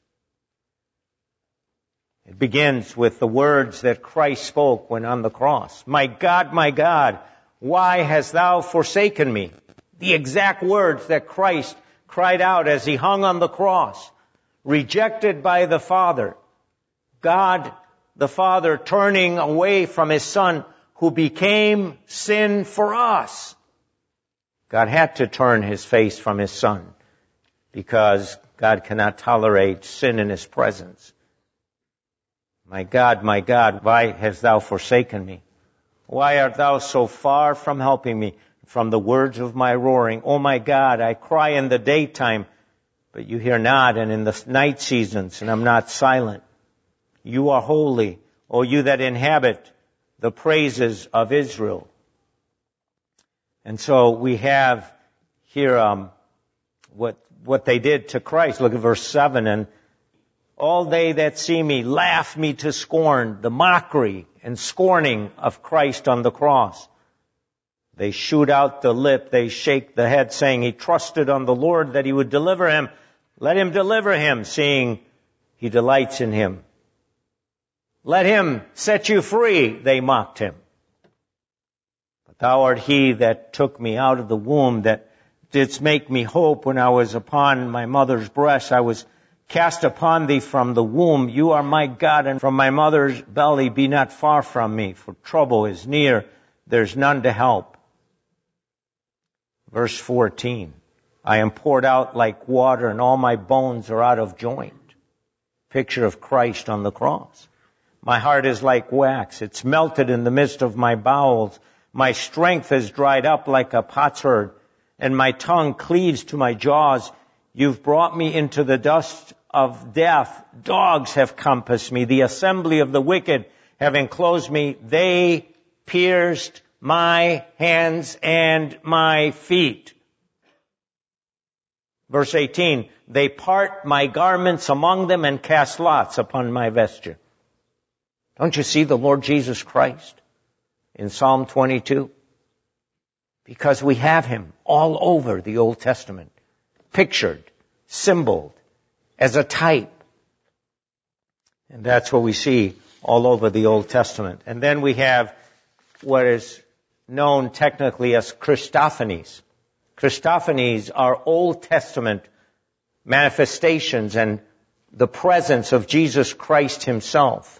It begins with the words that Christ spoke when on the cross. My God, why hast thou forsaken me? The exact words that Christ cried out as He hung on the cross, rejected by the Father. God, the Father, turning away from His Son who became sin for us. God had to turn His face from His Son because God cannot tolerate sin in His presence. My God, why hast thou forsaken me? Why art thou so far from helping me? From the words of my roaring, oh my God, I cry in the daytime, but you hear not, and in the night seasons, and I'm not silent. You are holy, O you that inhabit the praises of Israel. And so we have here what they did to Christ. Look at verse 7. And all they that see me laugh me to scorn, the mockery and scorning of Christ on the cross. They shoot out the lip, they shake the head, saying, He trusted on the Lord that He would deliver him. Let Him deliver him, seeing He delights in him. Let Him set you free, they mocked Him. But thou art He that took me out of the womb, that didst make me hope when I was upon my mother's breast. I was cast upon thee from the womb. You are my God, and from my mother's belly be not far from me, for trouble is near. There's none to help. Verse 14, I am poured out like water, and all my bones are out of joint. Picture of Christ on the cross. My heart is like wax. It's melted in the midst of my bowels. My strength is dried up like a potsherd, and my tongue cleaves to my jaws. You've brought me into the dust of death. Dogs have compassed me. The assembly of the wicked have enclosed me. They pierced my hands and my feet. Verse 18, they part my garments among them and cast lots upon my vesture. Don't you see the Lord Jesus Christ in Psalm 22? Because we have him all over the Old Testament, pictured, symboled, as a type. And that's what we see all over the Old Testament. And then we have what is known technically as Christophanies. Christophanies are Old Testament manifestations and the presence of Jesus Christ himself.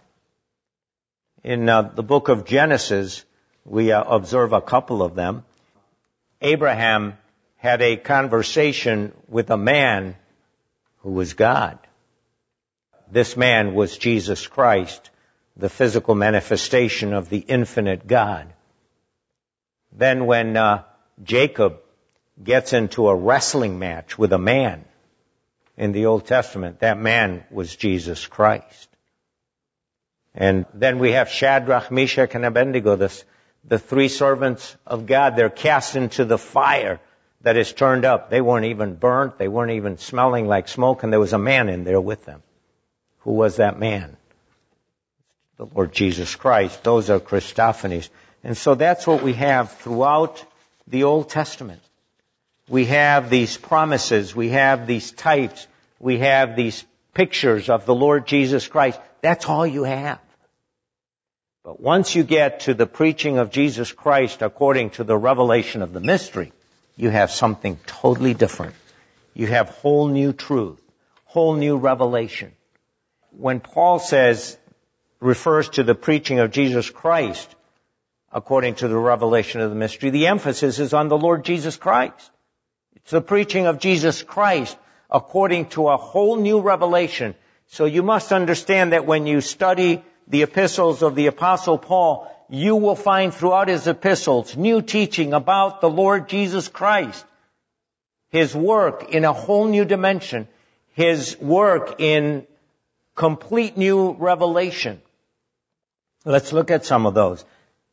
In the book of Genesis, we observe a couple of them. Abraham had a conversation with a man who was God. This man was Jesus Christ, the physical manifestation of the infinite God. Then when Jacob gets into a wrestling match with a man in the Old Testament, that man was Jesus Christ. And then we have Shadrach, Meshach, and Abednego, the three servants of God. They're cast into the fire that is turned up. They weren't even burnt. They weren't even smelling like smoke. And there was a man in there with them. Who was that man? The Lord Jesus Christ. Those are Christophanies. And so that's what we have throughout the Old Testament. We have these promises. We have these types. We have these pictures of the Lord Jesus Christ. That's all you have. But once you get to the preaching of Jesus Christ according to the revelation of the mystery, you have something totally different. You have whole new truth, whole new revelation. When Paul refers to the preaching of Jesus Christ according to the revelation of the mystery, the emphasis is on the Lord Jesus Christ. It's the preaching of Jesus Christ according to a whole new revelation. So you must understand that when you study the epistles of the Apostle Paul, you will find throughout his epistles new teaching about the Lord Jesus Christ. His work in a whole new dimension. His work in complete new revelation. Let's look at some of those.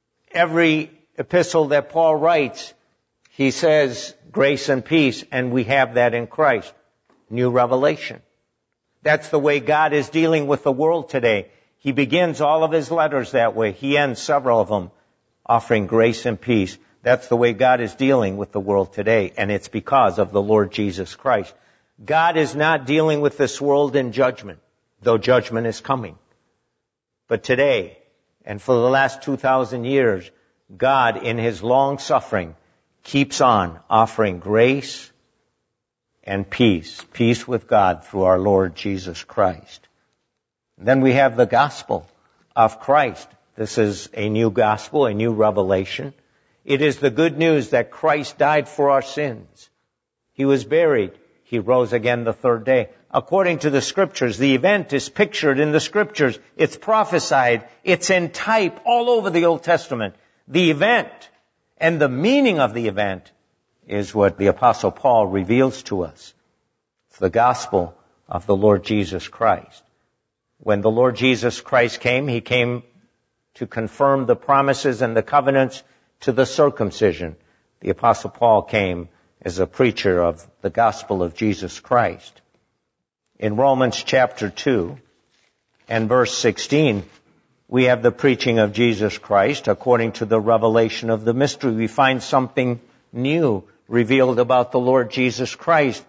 Every epistle that Paul writes, he says grace and peace, and we have that in Christ. New revelation. That's the way God is dealing with the world today. He begins all of his letters that way. He ends several of them offering grace and peace. That's the way God is dealing with the world today, and it's because of the Lord Jesus Christ. God is not dealing with this world in judgment, though judgment is coming. But today, and for the last 2,000 years, God, in his long suffering, keeps on offering grace and peace with God through our Lord Jesus Christ. Then we have the gospel of Christ. This is a new gospel, a new revelation. It is the good news that Christ died for our sins. He was buried. He rose again the third day. According to the Scriptures, the event is pictured in the Scriptures. It's prophesied. It's in type all over the Old Testament. The event and the meaning of the event is what the Apostle Paul reveals to us. It's the gospel of the Lord Jesus Christ. When the Lord Jesus Christ came, he came to confirm the promises and the covenants to the circumcision. The Apostle Paul came as a preacher of the gospel of Jesus Christ. In Romans chapter 2 and verse 16, we have the preaching of Jesus Christ according to the revelation of the mystery. We find something new revealed about the Lord Jesus Christ.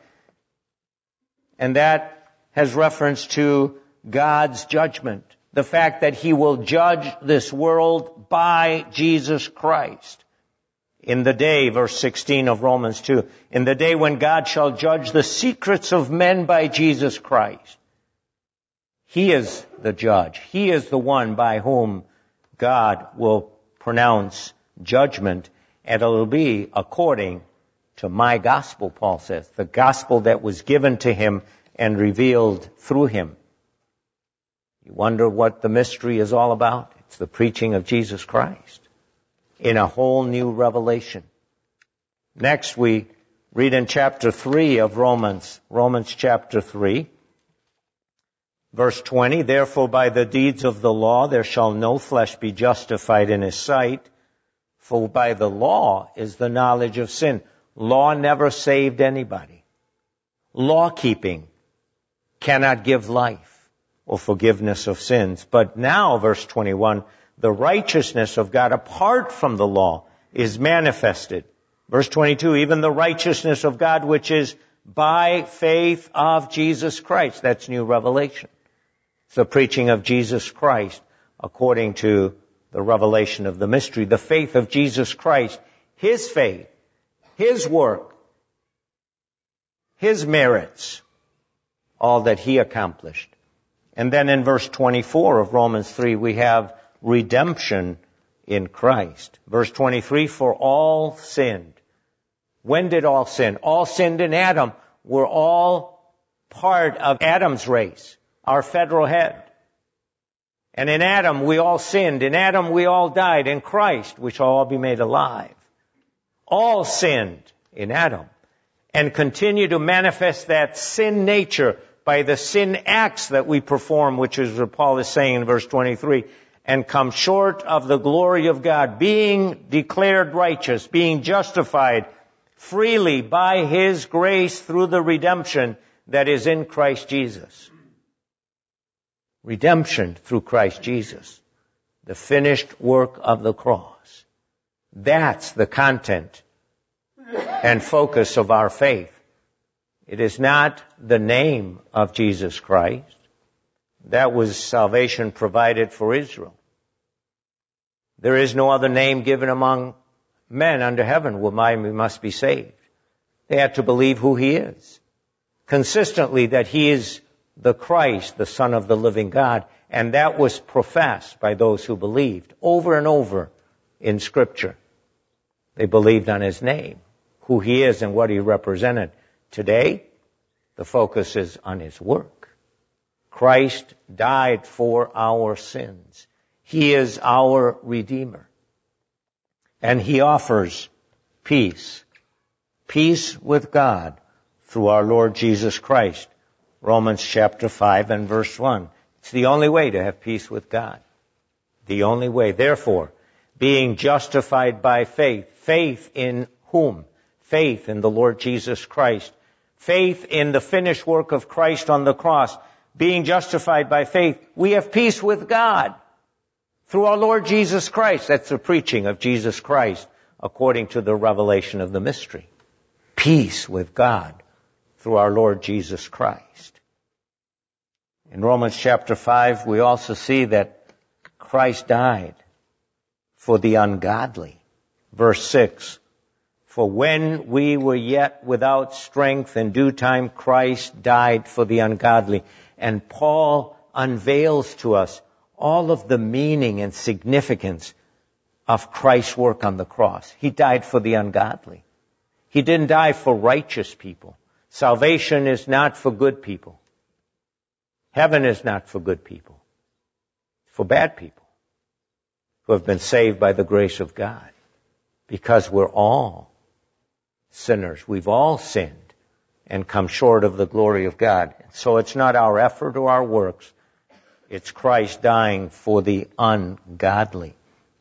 And that has reference to God's judgment. The fact that he will judge this world by Jesus Christ. In the day, verse 16 of Romans 2, in the day when God shall judge the secrets of men by Jesus Christ. He is the judge. He is the one by whom God will pronounce judgment, and it will be according to my gospel, Paul says, the gospel that was given to him and revealed through him. You wonder what the mystery is all about? It's the preaching of Jesus Christ in a whole new revelation. Next, we read in chapter 3 of Romans chapter 3, verse 20, therefore by the deeds of the law there shall no flesh be justified in his sight, for by the law is the knowledge of sin. Law never saved anybody. Law-keeping cannot give life or forgiveness of sins. But now, verse 21, the righteousness of God apart from the law is manifested. Verse 22, even the righteousness of God which is by faith of Jesus Christ. That's new revelation. It's the preaching of Jesus Christ according to the revelation of the mystery. The faith of Jesus Christ, His faith, His work, His merits, all that He accomplished. And then in verse 24 of Romans 3, we have redemption in Christ. Verse 23, for all sinned. When did all sin? All sinned in Adam. We're all part of Adam's race, our federal head. And in Adam we all sinned. In Adam we all died. In Christ we shall all be made alive. All sinned in Adam and continue to manifest that sin nature by the sin acts that we perform, which is what Paul is saying in verse 23, and come short of the glory of God, being declared righteous, being justified freely by His grace through the redemption that is in Christ Jesus. Redemption through Christ Jesus. The finished work of the cross. That's the content and focus of our faith. It is not the name of Jesus Christ. That was salvation provided for Israel. There is no other name given among men under heaven whereby we must be saved. They had to believe who He is. Consistently that He is the Christ, the Son of the living God. And that was professed by those who believed over and over in Scripture. They believed on His name, who He is and what He represented. Today, the focus is on His work. Christ died for our sins. He is our Redeemer. And He offers peace. Peace with God through our Lord Jesus Christ. Romans chapter 5 and verse 1. It's the only way to have peace with God. The only way. Therefore, being justified by faith. Faith in whom? Faith in the Lord Jesus Christ. Faith in the finished work of Christ on the cross. Being justified by faith, we have peace with God through our Lord Jesus Christ. That's the preaching of Jesus Christ according to the revelation of the mystery. Peace with God through our Lord Jesus Christ. In Romans chapter 5, we also see that Christ died for the ungodly. Verse 6, for when we were yet without strength, in due time Christ died for the ungodly. And Paul unveils to us all of the meaning and significance of Christ's work on the cross. He died for the ungodly. He didn't die for righteous people. Salvation is not for good people. Heaven is not for good people. It's for bad people who have been saved by the grace of God. Because we're all sinners. We've all sinned and come short of the glory of God. So it's not our effort or our works. It's Christ dying for the ungodly.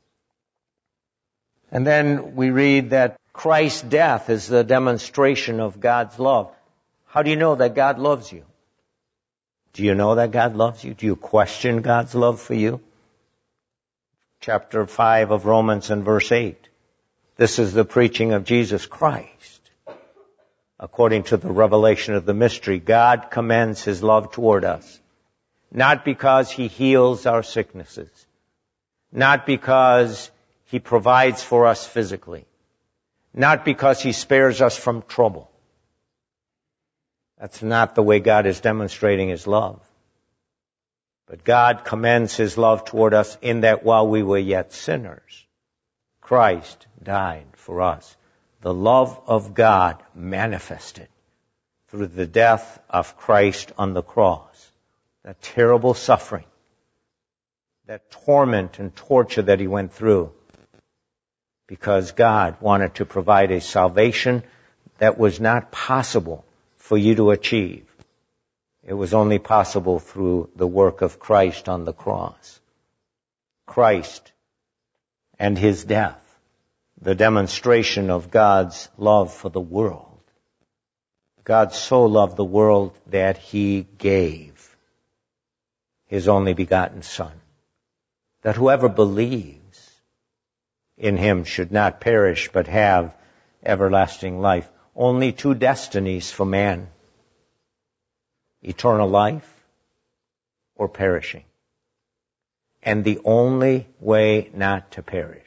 And then we read that Christ's death is the demonstration of God's love. How do you know that God loves you? Do you know that God loves you? Do you question God's love for you? Chapter 5 of Romans and verse 8. This is the preaching of Jesus Christ. According to the revelation of the mystery, God commends His love toward us. Not because He heals our sicknesses. Not because He provides for us physically. not because he spares us from trouble. That's not the way God is demonstrating his love. But God commends his love toward us in that while we were yet sinners, Christ died for us. The love of God manifested through the death of Christ on the cross. That terrible suffering, that torment and torture that he went through, because God wanted to provide a salvation that was not possible for you to achieve. It was only possible through the work of Christ on the cross. Christ and his death, the demonstration of God's love for the world. God so loved the world that he gave his only begotten Son, that whoever believes in him should not perish but have everlasting life. Only two destinies for man: eternal life or perishing. And the only way not to perish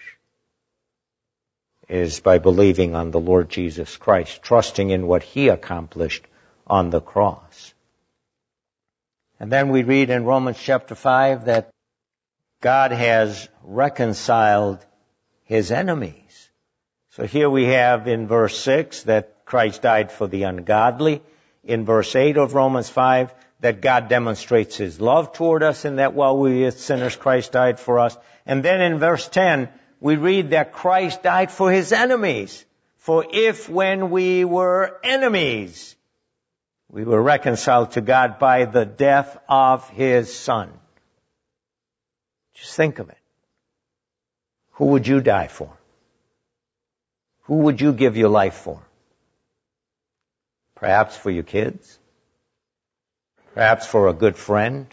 is by believing on the Lord Jesus Christ, trusting in what he accomplished on the cross. And then we read in Romans chapter 5 that God has reconciled his enemies. So here we have in verse 6 that Christ died for the ungodly. In verse 8 of Romans 5, that God demonstrates his love toward us in that while we were sinners, Christ died for us. And then in verse 10, we read that Christ died for his enemies. For if when we were enemies, we were reconciled to God by the death of his Son. Just think of it. Who would you die for? Who would you give your life for? Perhaps for your kids? Perhaps for a good friend?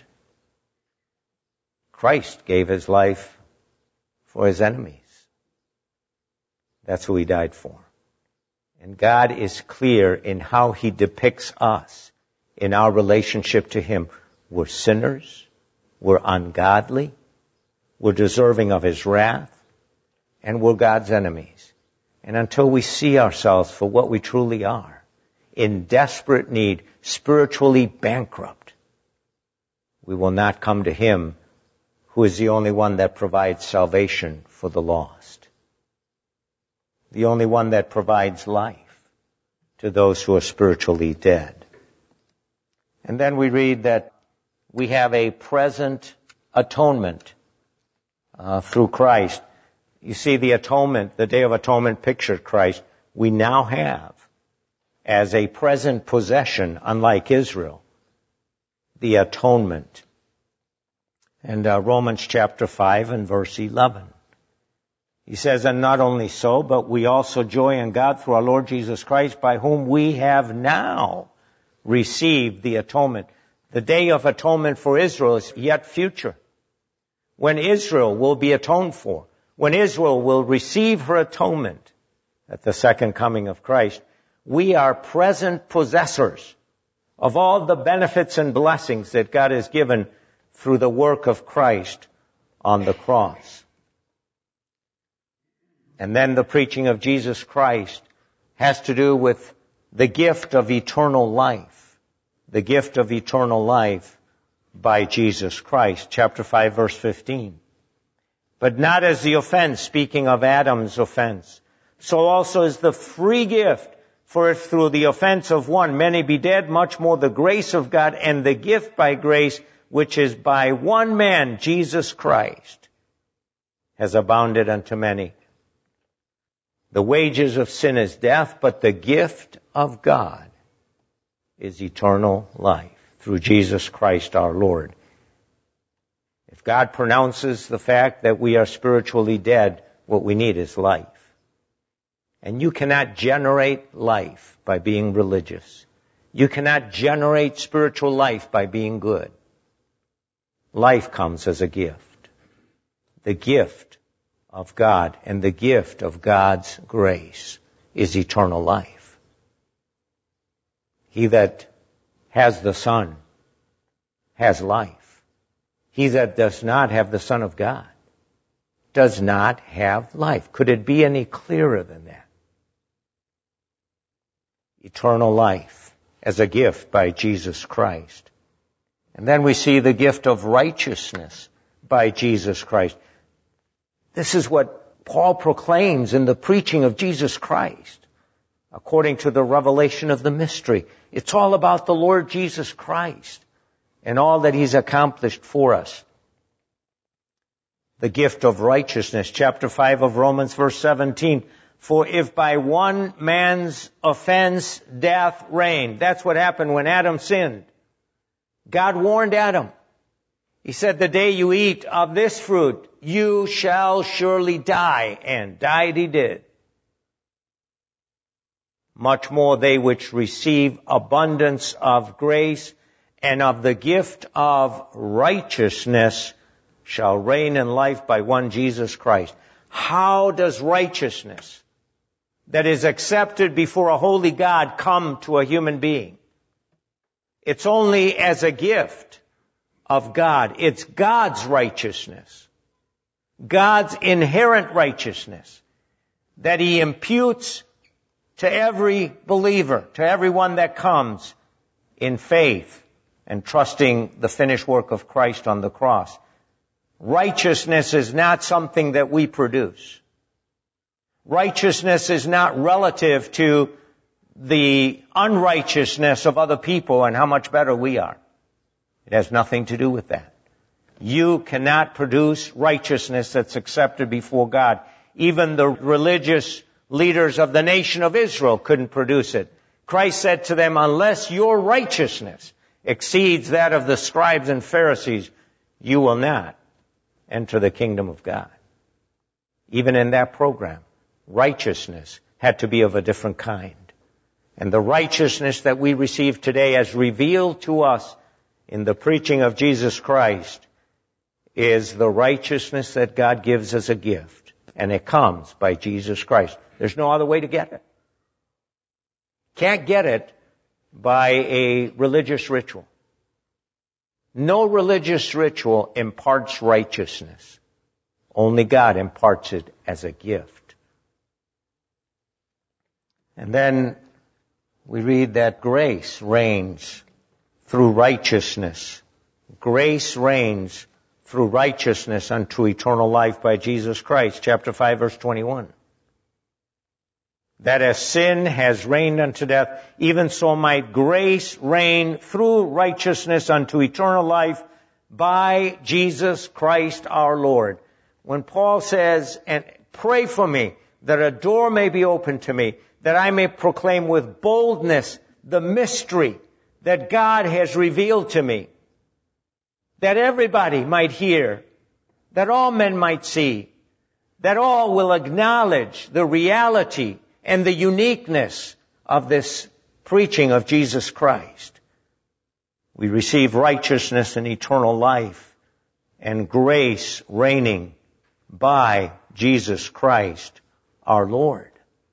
Christ gave his life for his enemies. That's who he died for. And God is clear in how he depicts us in our relationship to him. We're sinners. We're ungodly. We're deserving of his wrath. And we're God's enemies. And until we see ourselves for what we truly are, in desperate need, spiritually bankrupt, we will not come to him who is the only one that provides salvation for the lost. The only one that provides life to those who are spiritually dead. And then we read that we have a present atonement through Christ. You see, the atonement, the Day of Atonement pictured Christ. We now have, as a present possession, unlike Israel, the atonement. And Romans chapter 5 and verse 11. He says, and not only so, but we also joy in God through our Lord Jesus Christ, by whom we have now received the atonement. The Day of Atonement for Israel is yet future. When Israel will be atoned for, when Israel will receive her atonement at the second coming of Christ, we are present possessors of all the benefits and blessings that God has given through the work of Christ on the cross. And then the preaching of Jesus Christ has to do with the gift of eternal life. The gift of eternal life by Jesus Christ. Chapter 5, verse 15. But not as the offense, speaking of Adam's offense. So also is the free gift. For if through the offense of one many be dead, much more the grace of God and the gift by grace, which is by one man, Jesus Christ, has abounded unto many. The wages of sin is death, but the gift of God is eternal life through Jesus Christ our Lord. If God pronounces the fact that we are spiritually dead, what we need is life. And you cannot generate life by being religious. You cannot generate spiritual life by being good. Life comes as a gift. The gift of God and the gift of God's grace is eternal life. He that has the Son has life. He that does not have the Son of God does not have life. Could it be any clearer than that? eternal life as a gift by Jesus Christ. And then we see the gift of righteousness by Jesus Christ. This is what Paul proclaims in the preaching of Jesus Christ, according to the revelation of the mystery. It's all about the Lord Jesus Christ and all that He's accomplished for us. The gift of righteousness, chapter 5 of Romans, verse 17. For if by one man's offense death reigned. That's what happened when Adam sinned. God warned Adam. He said, the day you eat of this fruit, you shall surely die. And died he did. Much more they which receive abundance of grace and of the gift of righteousness shall reign in life by one Jesus Christ. How does righteousness that is accepted before a holy God come to a human being? It's only as a gift of God. It's God's righteousness, God's inherent righteousness that He imputes to every believer, to everyone that comes in faith and trusting the finished work of Christ on the cross. Righteousness is not something that we produce. Righteousness is not relative to the unrighteousness of other people and how much better we are. It has nothing to do with that. You cannot produce righteousness that's accepted before God. Even the religious leaders of the nation of Israel couldn't produce it. Christ said to them, unless your righteousness exceeds that of the scribes and Pharisees, you will not enter the kingdom of God. Even in that program, righteousness had to be of a different kind. And the righteousness that we receive today as revealed to us in the preaching of Jesus Christ is the righteousness that God gives as a gift. And it comes by Jesus Christ. There's no other way to get it. Can't get it by a religious ritual. No religious ritual imparts righteousness. Only God imparts it as a gift. And then we read that grace reigns through righteousness. Grace reigns through righteousness unto eternal life by Jesus Christ. Chapter 5, verse 21. That as sin has reigned unto death, even so might grace reign through righteousness unto eternal life by Jesus Christ our Lord. When Paul says, and pray for me, that a door may be opened to me, that I may proclaim with boldness the mystery that God has revealed to me, that everybody might hear, that all men might see, that all will acknowledge the reality and the uniqueness of this preaching of Jesus Christ. We receive righteousness and eternal life and grace reigning by Jesus Christ our Lord.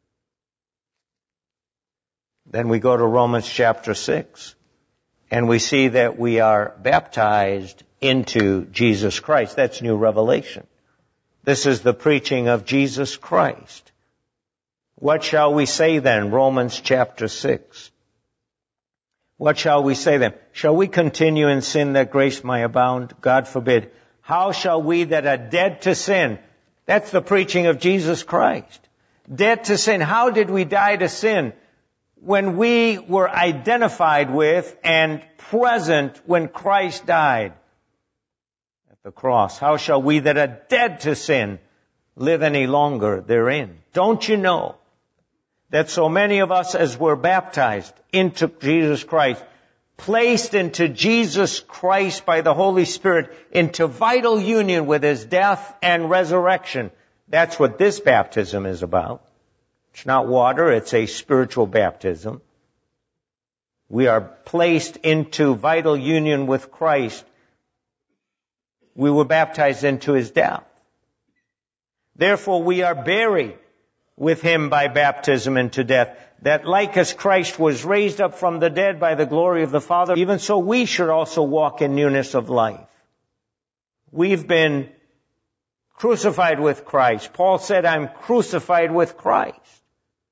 Then we go to Romans chapter 6, and we see that we are baptized into Jesus Christ. That's new revelation. This is the preaching of Jesus Christ. What shall we say then? Romans chapter 6. What shall we say then? Shall we continue in sin that grace may abound? God forbid. How shall we that are dead to sin? That's the preaching of Jesus Christ. Dead to sin. How did we die to sin? When we were identified with and present when Christ died at the cross. How shall we that are dead to sin live any longer therein? Don't you know that so many of us as were baptized into Jesus Christ, placed into Jesus Christ by the Holy Spirit, into vital union with His death and resurrection? That's what this baptism is about. It's not water, it's a spiritual baptism. We are placed into vital union with Christ. We were baptized into His death. Therefore we are buried with Him by baptism into death, that like as Christ was raised up from the dead by the glory of the Father, even so we should also walk in newness of life. We've been crucified with Christ. Paul said, I'm crucified with Christ.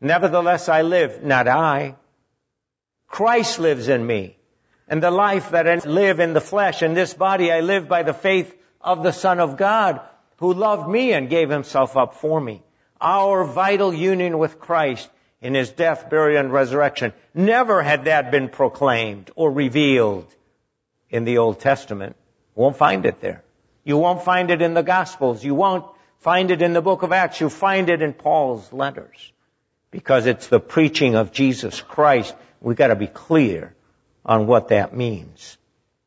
Nevertheless I live, not I. Christ lives in me. And the life that I live in the flesh, in this body, I live by the faith of the Son of God, who loved me and gave himself up for me. Our vital union with Christ in his death, burial, and resurrection. Never had that been proclaimed or revealed in the Old Testament. You won't find it there. You won't find it in the Gospels. You won't find it in the book of Acts. You'll find it in Paul's letters. Because it's the preaching of Jesus Christ. We've got to be clear on what that means.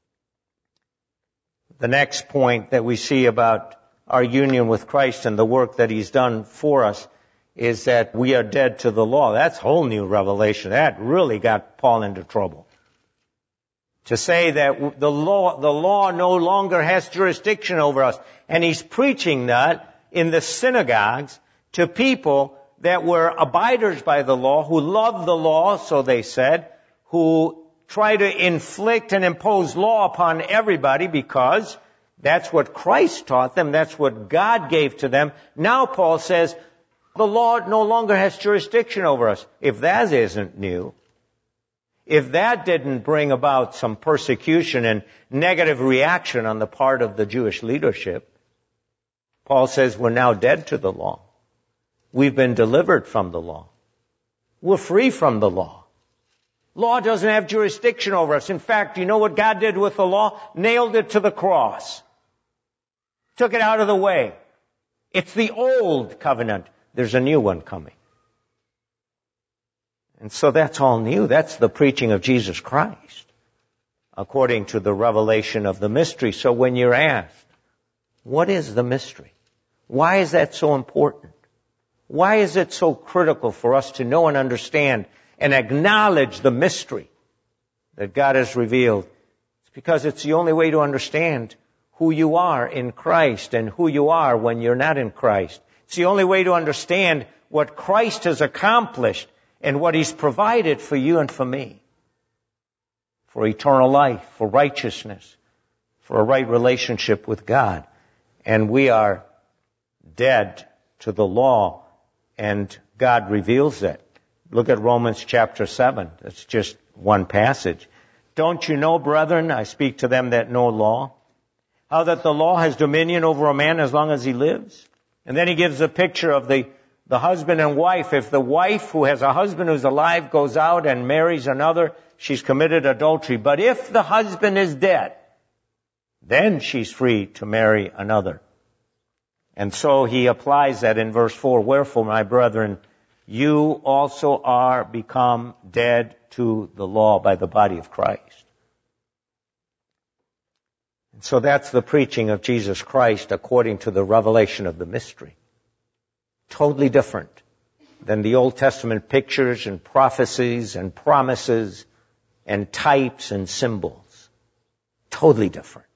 The next point that we see about our union with Christ and the work that he's done for us is that we are dead to the law. That's a whole new revelation. That really got Paul into trouble. To say that the law no longer has jurisdiction over us. And he's preaching that in the synagogues to people that were abiders by the law, who loved the law, so they said, who try to inflict and impose law upon everybody because that's what Christ taught them. That's what God gave to them. Now Paul says the law no longer has jurisdiction over us. If that isn't new, if that didn't bring about some persecution and negative reaction on the part of the Jewish leadership, Paul says we're now dead to the law. We've been delivered from the law. We're free from the law. Law doesn't have jurisdiction over us. In fact, you know what God did with the law? Nailed it to the cross. Took it out of the way. It's the old covenant. There's a new one coming. And so that's all new. That's the preaching of Jesus Christ, according to the revelation of the mystery. So when you're asked, what is the mystery? Why is that so important? Why is it so critical for us to know and understand and acknowledge the mystery that God has revealed? It's because it's the only way to understand who you are in Christ and who you are when you're not in Christ. It's the only way to understand what Christ has accomplished and what he's provided for you and for me. For eternal life, for righteousness, for a right relationship with God. And we are dead to the law, and God reveals it. Look at Romans chapter 7. That's just one passage. Don't you know, brethren, I speak to them that know law, how that the law has dominion over a man as long as he lives? And then he gives a picture of the husband and wife. If the wife who has a husband who's alive goes out and marries another, she's committed adultery. But if the husband is dead, then she's free to marry another. And so he applies that in verse 4. Wherefore, my brethren, you also are become dead to the law by the body of Christ. And so that's the preaching of Jesus Christ according to the revelation of the mystery. Totally different than the Old Testament pictures and prophecies and promises and types and symbols. Totally different.